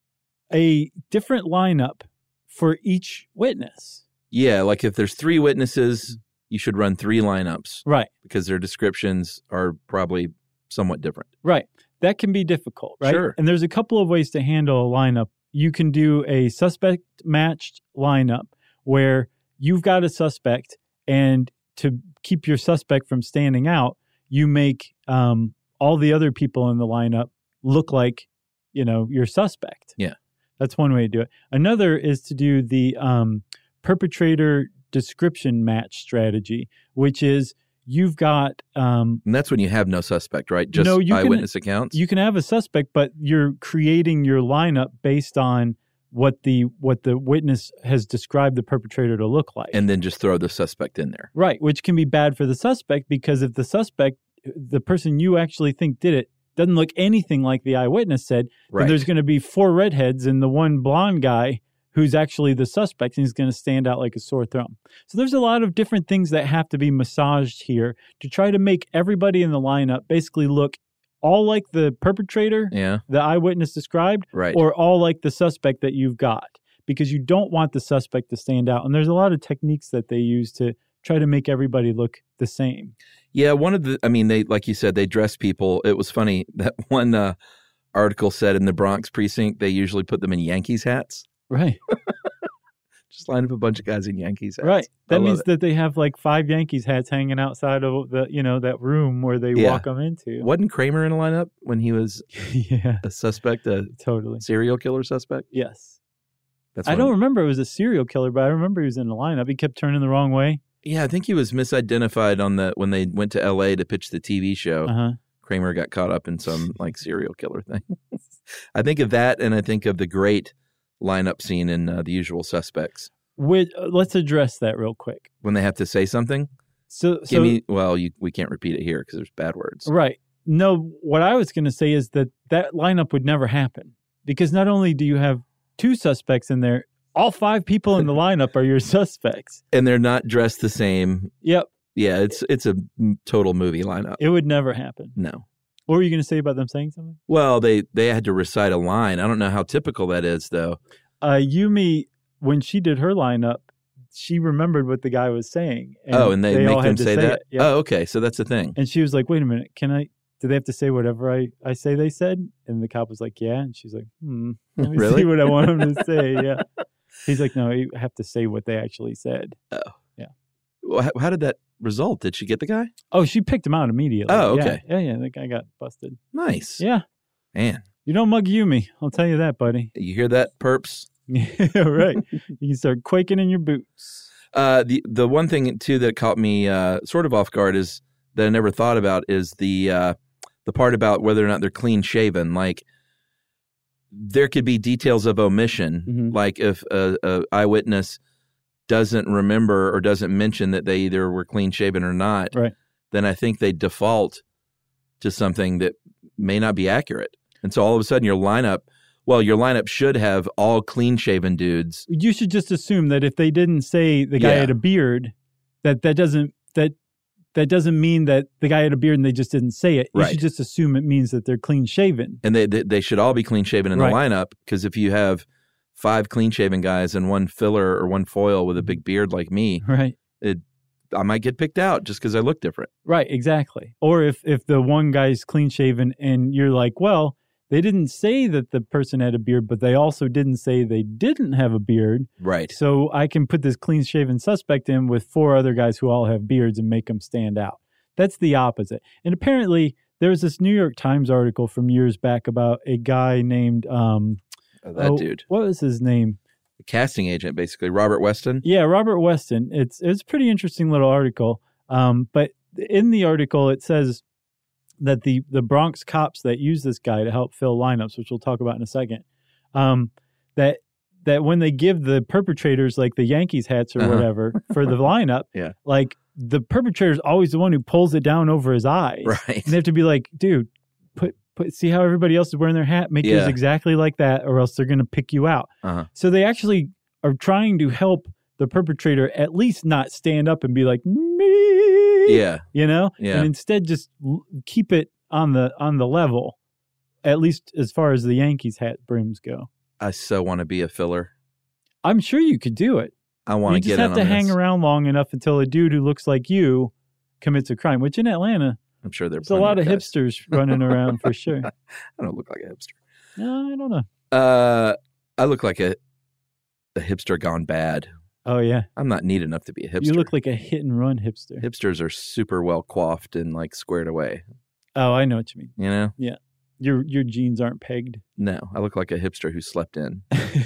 a different lineup for each witness. Yeah, like if there's three witnesses, you should run three lineups. Right. Because their descriptions are probably somewhat different. Right. That can be difficult, right? Sure. And there's a couple of ways to handle a lineup. You can do a suspect matched lineup where you've got a suspect, and to keep your suspect from standing out, you make um, all the other people in the lineup look like, you know, your suspect. Yeah. That's one way to do it. Another is to do the um, perpetrator description match strategy, which is you've got... Um, and that's when you have no suspect, right? Just no, you eyewitness can, accounts? You can have a suspect, but you're creating your lineup based on what the what the witness has described the perpetrator to look like. And then just throw the suspect in there. Right, which can be bad for the suspect because if the suspect, the person you actually think did it, doesn't look anything like the eyewitness said, right. then there's going to be four redheads and the one blonde guy who's actually the suspect, and he's going to stand out like a sore thumb. So there's a lot of different things that have to be massaged here to try to make everybody in the lineup basically look all like the perpetrator, yeah. the eyewitness described, right. or all like the suspect that you've got, because you don't want the suspect to stand out. And there's a lot of techniques that they use to try to make everybody look the same. Yeah, one of the, I mean, they, like you said, they dress people. It was funny that one uh, article said in the Bronx precinct, they usually put them in Yankees hats. Right. Just line up a bunch of guys in Yankees hats. Right. That means it. that they have like five Yankees hats hanging outside of the, you know, that room where they yeah. walk them into. Wasn't Kramer in a lineup when he was yeah. a suspect, a totally serial killer suspect? Yes. That's I don't remember it was a serial killer, but I remember he was in the lineup. He kept turning the wrong way. Yeah, I think he was misidentified on the when they went to L A to pitch the T V show. Uh-huh. Kramer got caught up in some like serial killer thing. I think of that, and I think of the great lineup scene in uh, The Usual Suspects. With, uh, let's address that real quick. When they have to say something? So, Give so me, well, you, we can't repeat it here because there's bad words. Right. No, what I was going to say is that that lineup would never happen because not only do you have two suspects in there, all five people in the lineup are your suspects. And they're not dressed the same. Yep. Yeah, it's it's a total movie lineup. It would never happen. No. What were you going to say about them saying something? Well, they, they had to recite a line. I don't know how typical that is, though. Uh, Yumi, when she did her lineup, she remembered what the guy was saying. And oh, and they, they make them say, say that? Yep. Oh, okay. So that's the thing. And she was like, wait a minute. Can I, do they have to say whatever I, I say they said? And the cop was like, yeah. And she's like, hmm, let me really? see what I want them to say. Yeah. He's like, no, you have to say what they actually said. Oh. Yeah. Well, how, how did that result? Did she get the guy? Oh, she picked him out immediately. Oh, okay. Yeah, yeah, yeah the guy got busted. Nice. Yeah. Man. You don't mug Yumi. I'll tell you that, buddy. You hear that, perps? Yeah, right. You can start quaking in your boots. Uh, the the one thing, too, that caught me uh, sort of off guard is that I never thought about is the uh, the part about whether or not they're clean shaven. Like, there could be details of omission. Mm-hmm. Like if a, a eyewitness doesn't remember or doesn't mention that they either were clean shaven or not, right. then I think they default to something that may not be accurate. And so all of a sudden your lineup, well, your lineup should have all clean-shaven dudes. You should just assume that if they didn't say the guy Yeah. had a beard, that that doesn't that that doesn't mean that the guy had a beard and they just didn't say it. You Right. should just assume it means that they're clean-shaven. And they they, they should all be clean-shaven in Right. the lineup, because if you have five clean-shaven guys and one filler or one foil with a big beard like me, Right. it I might get picked out just because I look different. Right, exactly. Or if if the one guy's clean-shaven and you're like, well, they didn't say that the person had a beard, but they also didn't say they didn't have a beard. Right. So I can put this clean-shaven suspect in with four other guys who all have beards and make them stand out. That's the opposite. And apparently there was this New York Times article from years back about a guy named um, Oh, that oh, dude. What was his name? The casting agent, basically, Robert Weston. Yeah, Robert Weston. It's it's a pretty interesting little article. Um, but in the article, it says that the the Bronx cops that use this guy to help fill lineups, which we'll talk about in a second, um, that that when they give the perpetrators like the Yankees hats or Uh-huh. whatever for the lineup, Yeah. like the perpetrator is always the one who pulls it down over his eyes. Right. And they have to be like, dude, put put see how everybody else is wearing their hat, make yours Yeah. exactly like that, or else they're going to pick you out. Uh-huh. So they actually are trying to help the perpetrator at least not stand up and be like me, Yeah. you know, Yeah. and instead just l- keep it on the on the level, at least as far as the Yankees hat brims go. I so want to be a filler. I'm sure you could do it. I want You to just get have in to on hang this. around long enough until a dude who looks like you commits a crime. Which in Atlanta, I'm sure there's there's a lot of guys. hipsters running around for sure. I don't look like a hipster. No, I don't know. Uh, I look like a a hipster gone bad. Oh yeah, I'm not neat enough to be a hipster. you look like a hit and run hipster. Hipsters are super well coiffed and like squared away. Oh, I know what you mean. You know? Yeah, your your jeans aren't pegged. No, I look like a hipster who slept in.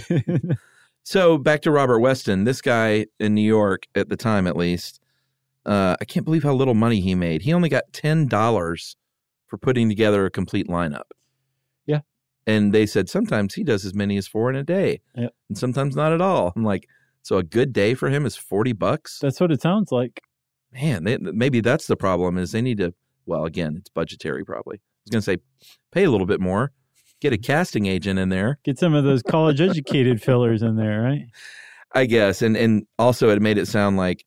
So back to Robert Weston. This guy in New York at the time, at least, uh, I can't believe how little money he made. He only got ten dollars for putting together a complete lineup. Yeah. And they said sometimes he does as many as four in a day, Yep. and sometimes not at all. I'm like, so a good day for him is forty bucks? That's what it sounds like. Man, they, maybe that's the problem is they need to, well, again, it's budgetary probably. I was going to say pay a little bit more, get a casting agent in there. Get some of those college educated fillers in there, right? I guess. And and also it made it sound like,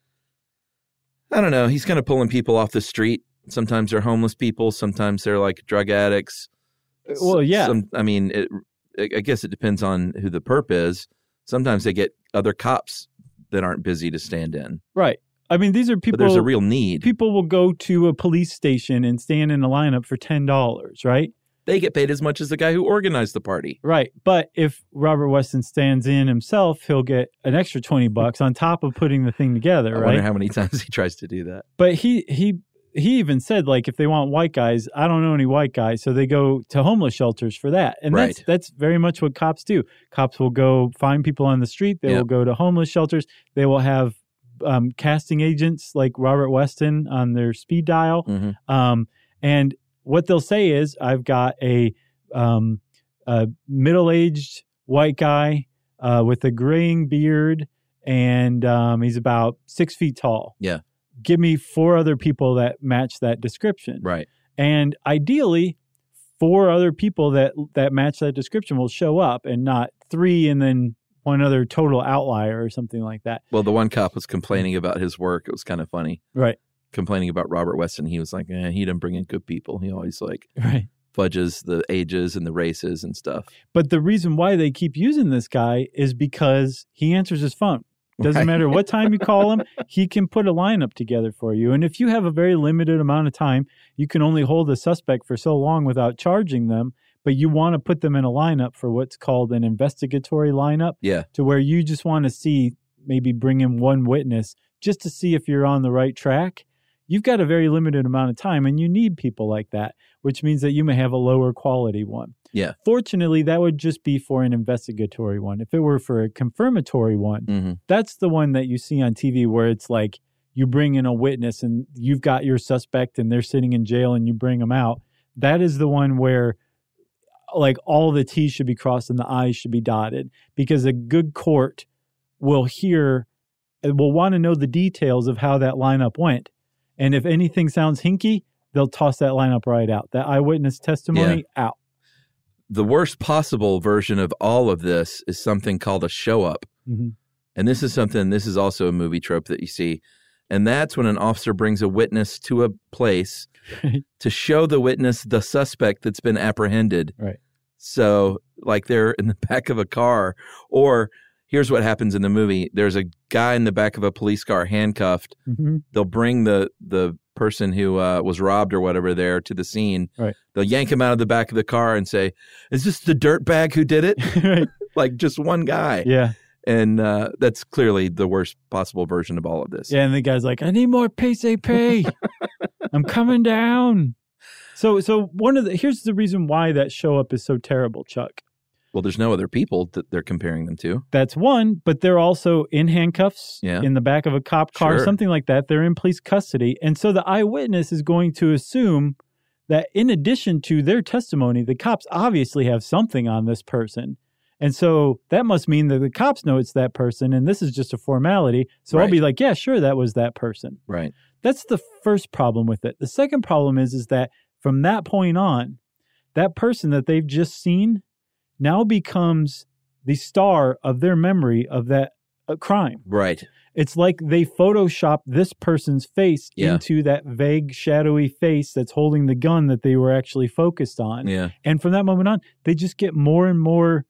I don't know, he's kind of pulling people off the street. Sometimes they're homeless people. Sometimes they're like drug addicts. Well, yeah. Some, I mean, it, I guess it depends on who the perp is. Sometimes they get other cops that aren't busy to stand in. Right. I mean, these are But people. there's a real need. People will go to a police station and stand in a lineup for ten dollars, right? They get paid as much as the guy who organized the party. Right. But if Robert Weston stands in himself, he'll get an extra twenty bucks on top of putting the thing together, I right? wonder how many times he tries to do that. But he he he even said, like, if they want white guys, I don't know any white guys, so they go to homeless shelters for that. And that's Right. that's very much what cops do. Cops will go find people on the street. They Yep. will go to homeless shelters. They will have um, casting agents like Robert Weston on their speed dial. Mhm. Um, and what they'll say is, I've got a, um, a middle-aged white guy uh, with a graying beard, and um, he's about six feet tall. Yeah. Give me four other people that match that description. Right. And ideally, four other people that that match that description will show up, and not three and then one other total outlier or something like that. Well, the one cop was complaining about his work. It was kind of funny. Right. Complaining about Robert Weston. He was like, eh, he didn't bring in good people. He always like Right. fudges the ages and the races and stuff. But the reason why they keep using this guy is because he answers his phone. Doesn't Right. matter what time you call him, he can put a lineup together for you. And if you have a very limited amount of time, you can only hold a suspect for so long without charging them. but you want to put them in a lineup for what's called an investigatory lineup. Yeah. To where you just want to see, maybe bring in one witness just to see if you're on the right track. You've got a very limited amount of time, and you need people like that, which means that you may have a lower quality one. Yeah. Fortunately, that would just be for an investigatory one. If it were for a confirmatory one, mm-hmm. that's the one that you see on T V where it's like you bring in a witness and you've got your suspect and they're sitting in jail and you bring them out. That is the one where like all the T's should be crossed and the I's should be dotted, because a good court will hear, will want to know the details of how that lineup went. And if anything sounds hinky, they'll toss that lineup right out. That eyewitness testimony yeah. out. The worst possible version of all of this is something called a show up. Mm-hmm. And this is something, this is also a movie trope that you see. And that's when an officer brings a witness to a place to show the witness the suspect that's been apprehended. Right. So like they're in the back of a car, or here's what happens in the movie. There's a guy in the back of a police car handcuffed. Mm-hmm. They'll bring the the person who uh, was robbed or whatever there to the scene. Right. They'll yank him out of the back of the car and say, is this the dirtbag who did it? Right. Like just one guy. Yeah. And uh, that's clearly the worst possible version of all of this. Yeah, and the guy's like, I need more P C P. I'm coming down. So so one of the, here's the reason why that show up is so terrible, Chuck. Well, there's no other people that they're comparing them to. That's one, but they're also in handcuffs yeah. in the back of a cop car, sure. something like that. They're in police custody. And so the eyewitness is going to assume that in addition to their testimony, the cops obviously have something on this person. And so that must mean that the cops know it's that person, and this is just a formality. So right. I'll be like, yeah, sure, that was that person. Right. That's the first problem with it. The second problem is, is that from that point on, that person that they've just seen now becomes the star of their memory of that uh, crime. Right. It's like they Photoshop this person's face yeah. into that vague, shadowy face that's holding the gun that they were actually focused on. Yeah. And from that moment on, they just get more and more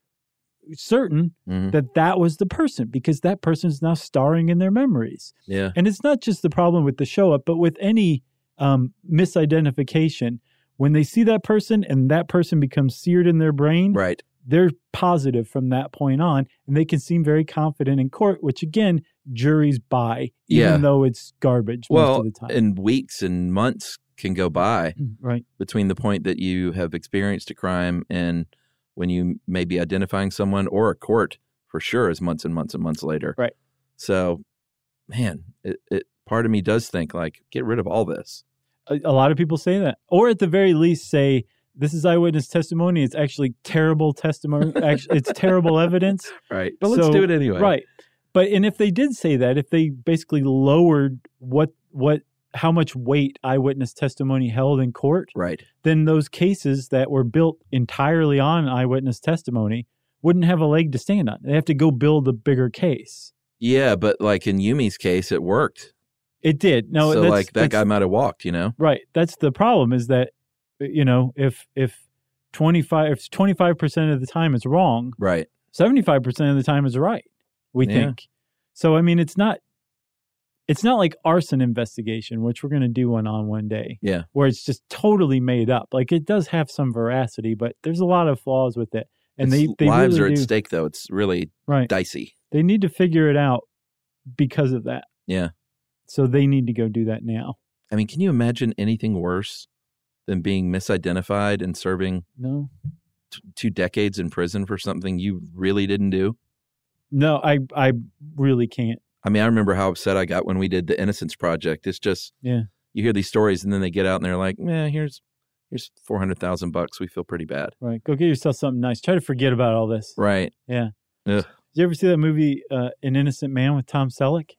certain mm-hmm. that that was the person, because that person is now starring in their memories. Yeah. And it's not just the problem with the show up, but with any um, misidentification. When they see that person and that person becomes seared in their brain, right. they're positive from that point on, and they can seem very confident in court, which again, juries buy, even yeah. though it's garbage well, most of the time. And weeks and months can go by right. between the point that you have experienced a crime and when you may be identifying someone, or a court for sure is months and months and months later. Right. So, man, it, it part of me does think like, get rid of all this. A, a lot of people say that, or at the very least say, this is eyewitness testimony. It's actually terrible testimony. Actually, it's terrible evidence. Right. But let's so, do it anyway. Right. But, and if they did say that, if they basically lowered what, what, how much weight eyewitness testimony held in court, right, then those cases that were built entirely on eyewitness testimony wouldn't have a leg to stand on. They have to go build a bigger case. Yeah, but like in Yumi's case, it worked. It did. No, so that's, like that that's, guy might have walked, you know? Right. That's the problem, is that, you know, if if twenty-five if twenty-five percent of the time it's wrong, right, seventy-five percent of the time is right, we yeah. think. So I mean, it's not it's not like arson investigation, which we're going to do one on one day. Yeah. Where it's just totally made up. Like, it does have some veracity, but there's a lot of flaws with it. And it's, they, they lives really are at do, stake, though. It's really right. dicey. They need to figure it out because of that. Yeah. So they need to go do that now. I mean, can you imagine anything worse than being misidentified and serving no t- two decades in prison for something you really didn't do? No, I I really can't. I mean, I remember how upset I got when we did the Innocence Project. It's just, yeah, you hear these stories and then they get out and they're like, man, here's here's four hundred thousand bucks. We feel pretty bad. Right. Go get yourself something nice. Try to forget about all this. Right. Yeah. Ugh. Did you ever see that movie, uh, An Innocent Man, with Tom Selleck?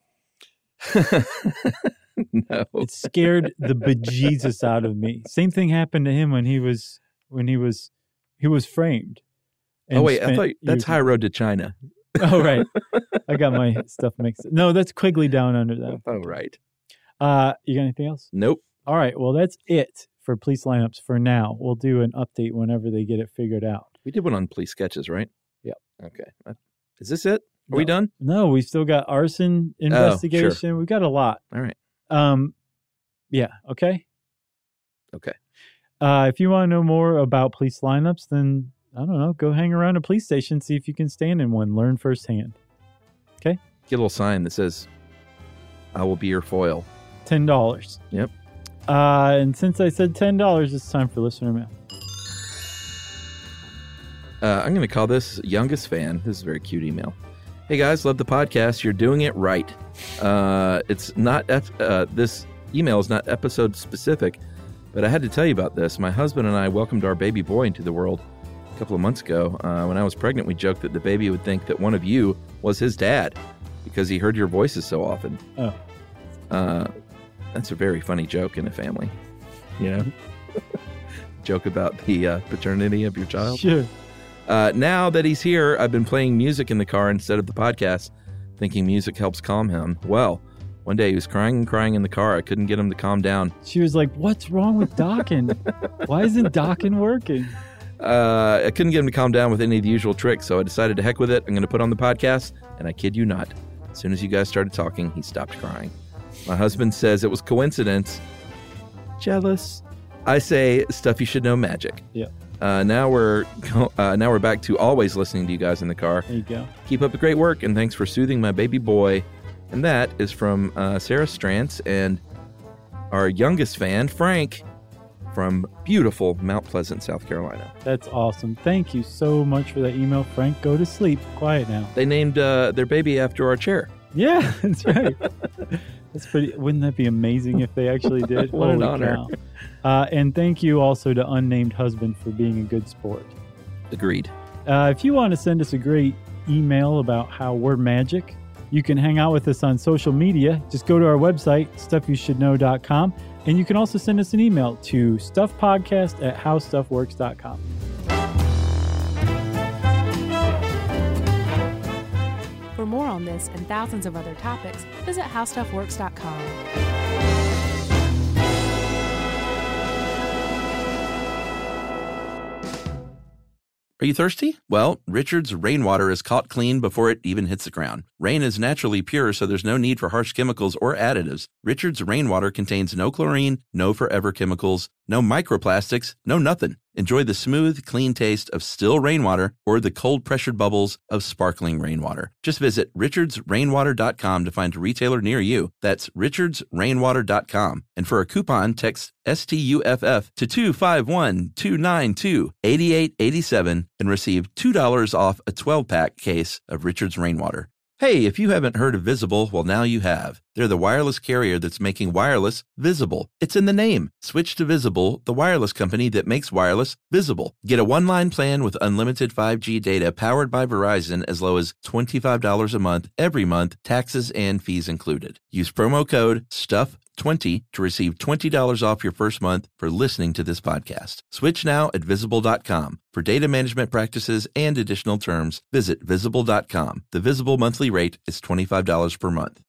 No. It scared the bejesus out of me. Same thing happened to him when he was when he was he was framed. Oh wait, I thought that's High Road to China. Oh right, I got my stuff mixed. No, that's Quigley Down Under them. Oh right. Uh, you got anything else? Nope. All right. Well, that's it for police lineups for now. We'll do an update whenever they get it figured out. We did one on police sketches, right? Yep. Okay. Is this it? Are no. we done? No, we still got arson investigation. Oh, sure. We've got a lot. All right. Um, yeah. Okay. Okay. Uh, if you want to know more about police lineups, then, I don't know, go hang around a police station, see if you can stand in one, learn firsthand. Okay? Get a little sign that says, I will be your foil. ten dollars. Yep. Uh, and since I said ten dollars, it's time for listener mail. Uh, I'm going to call this youngest fan. This is a very cute email. Hey guys, love the podcast. You're doing it right. Uh, it's not uh, this email is not episode specific, but I had to tell you about this. My husband and I welcomed our baby boy into the world a couple of months ago. Uh, when I was pregnant, we joked that the baby would think that one of you was his dad because he heard your voices so often. Oh, uh, that's a very funny joke in a family. You know, joke about the uh, paternity of your child. Sure. Uh, now that he's here, I've been playing music in the car instead of the podcast, thinking music helps calm him. Well, one day he was crying and crying in the car. I couldn't get him to calm down. She was like, what's wrong with Dokken? Why isn't Dokken working? Uh, I couldn't get him to calm down with any of the usual tricks, so I decided to heck with it. I'm going to put on the podcast, and I kid you not, as soon as you guys started talking, he stopped crying. My husband says it was coincidence. Jealous. I say stuff you should know magic. Yeah. Uh, now we're uh, now we're back to always listening to you guys in the car. There you go. Keep up the great work, and thanks for soothing my baby boy. And that is from uh, Sarah Strantz and our youngest fan, Frank, from beautiful Mount Pleasant, South Carolina. That's awesome. Thank you so much for that email, Frank. Go to sleep. Quiet now. They named uh, their baby after our chair. Yeah, that's right. That's pretty. Wouldn't that be amazing if they actually did? What an Holy honor. cow. Uh, and thank you also to Unnamed Husband for being a good sport. Agreed. Uh, if you want to send us a great email about how we're magic, you can hang out with us on social media. Just go to our website, stuff you should know dot com, and you can also send us an email to stuffpodcast at how stuff works dot com. For more on this and thousands of other topics, visit how stuff works dot com. Are you thirsty? Well, Richard's rainwater is caught clean before it even hits the ground. Rain is naturally pure, so there's no need for harsh chemicals or additives. Richard's rainwater contains no chlorine, no forever chemicals, no microplastics, no nothing. Enjoy the smooth, clean taste of still rainwater or the cold-pressured bubbles of sparkling rainwater. Just visit richards rainwater dot com to find a retailer near you. That's richards rainwater dot com. And for a coupon, text S T U F F to two five one, two nine two, eight eight eight seven and receive two dollars off a twelve-pack case of Richard's Rainwater. Hey, if you haven't heard of Visible, well, now you have. They're the wireless carrier that's making wireless visible. It's in the name. Switch to Visible, the wireless company that makes wireless visible. Get a one-line plan with unlimited five G data powered by Verizon as low as twenty-five dollars a month, every month, taxes and fees included. Use promo code stuff twenty to receive twenty dollars off your first month for listening to this podcast. Switch now at visible dot com. For data management practices and additional terms, visit visible dot com. The Visible monthly rate is twenty-five dollars per month.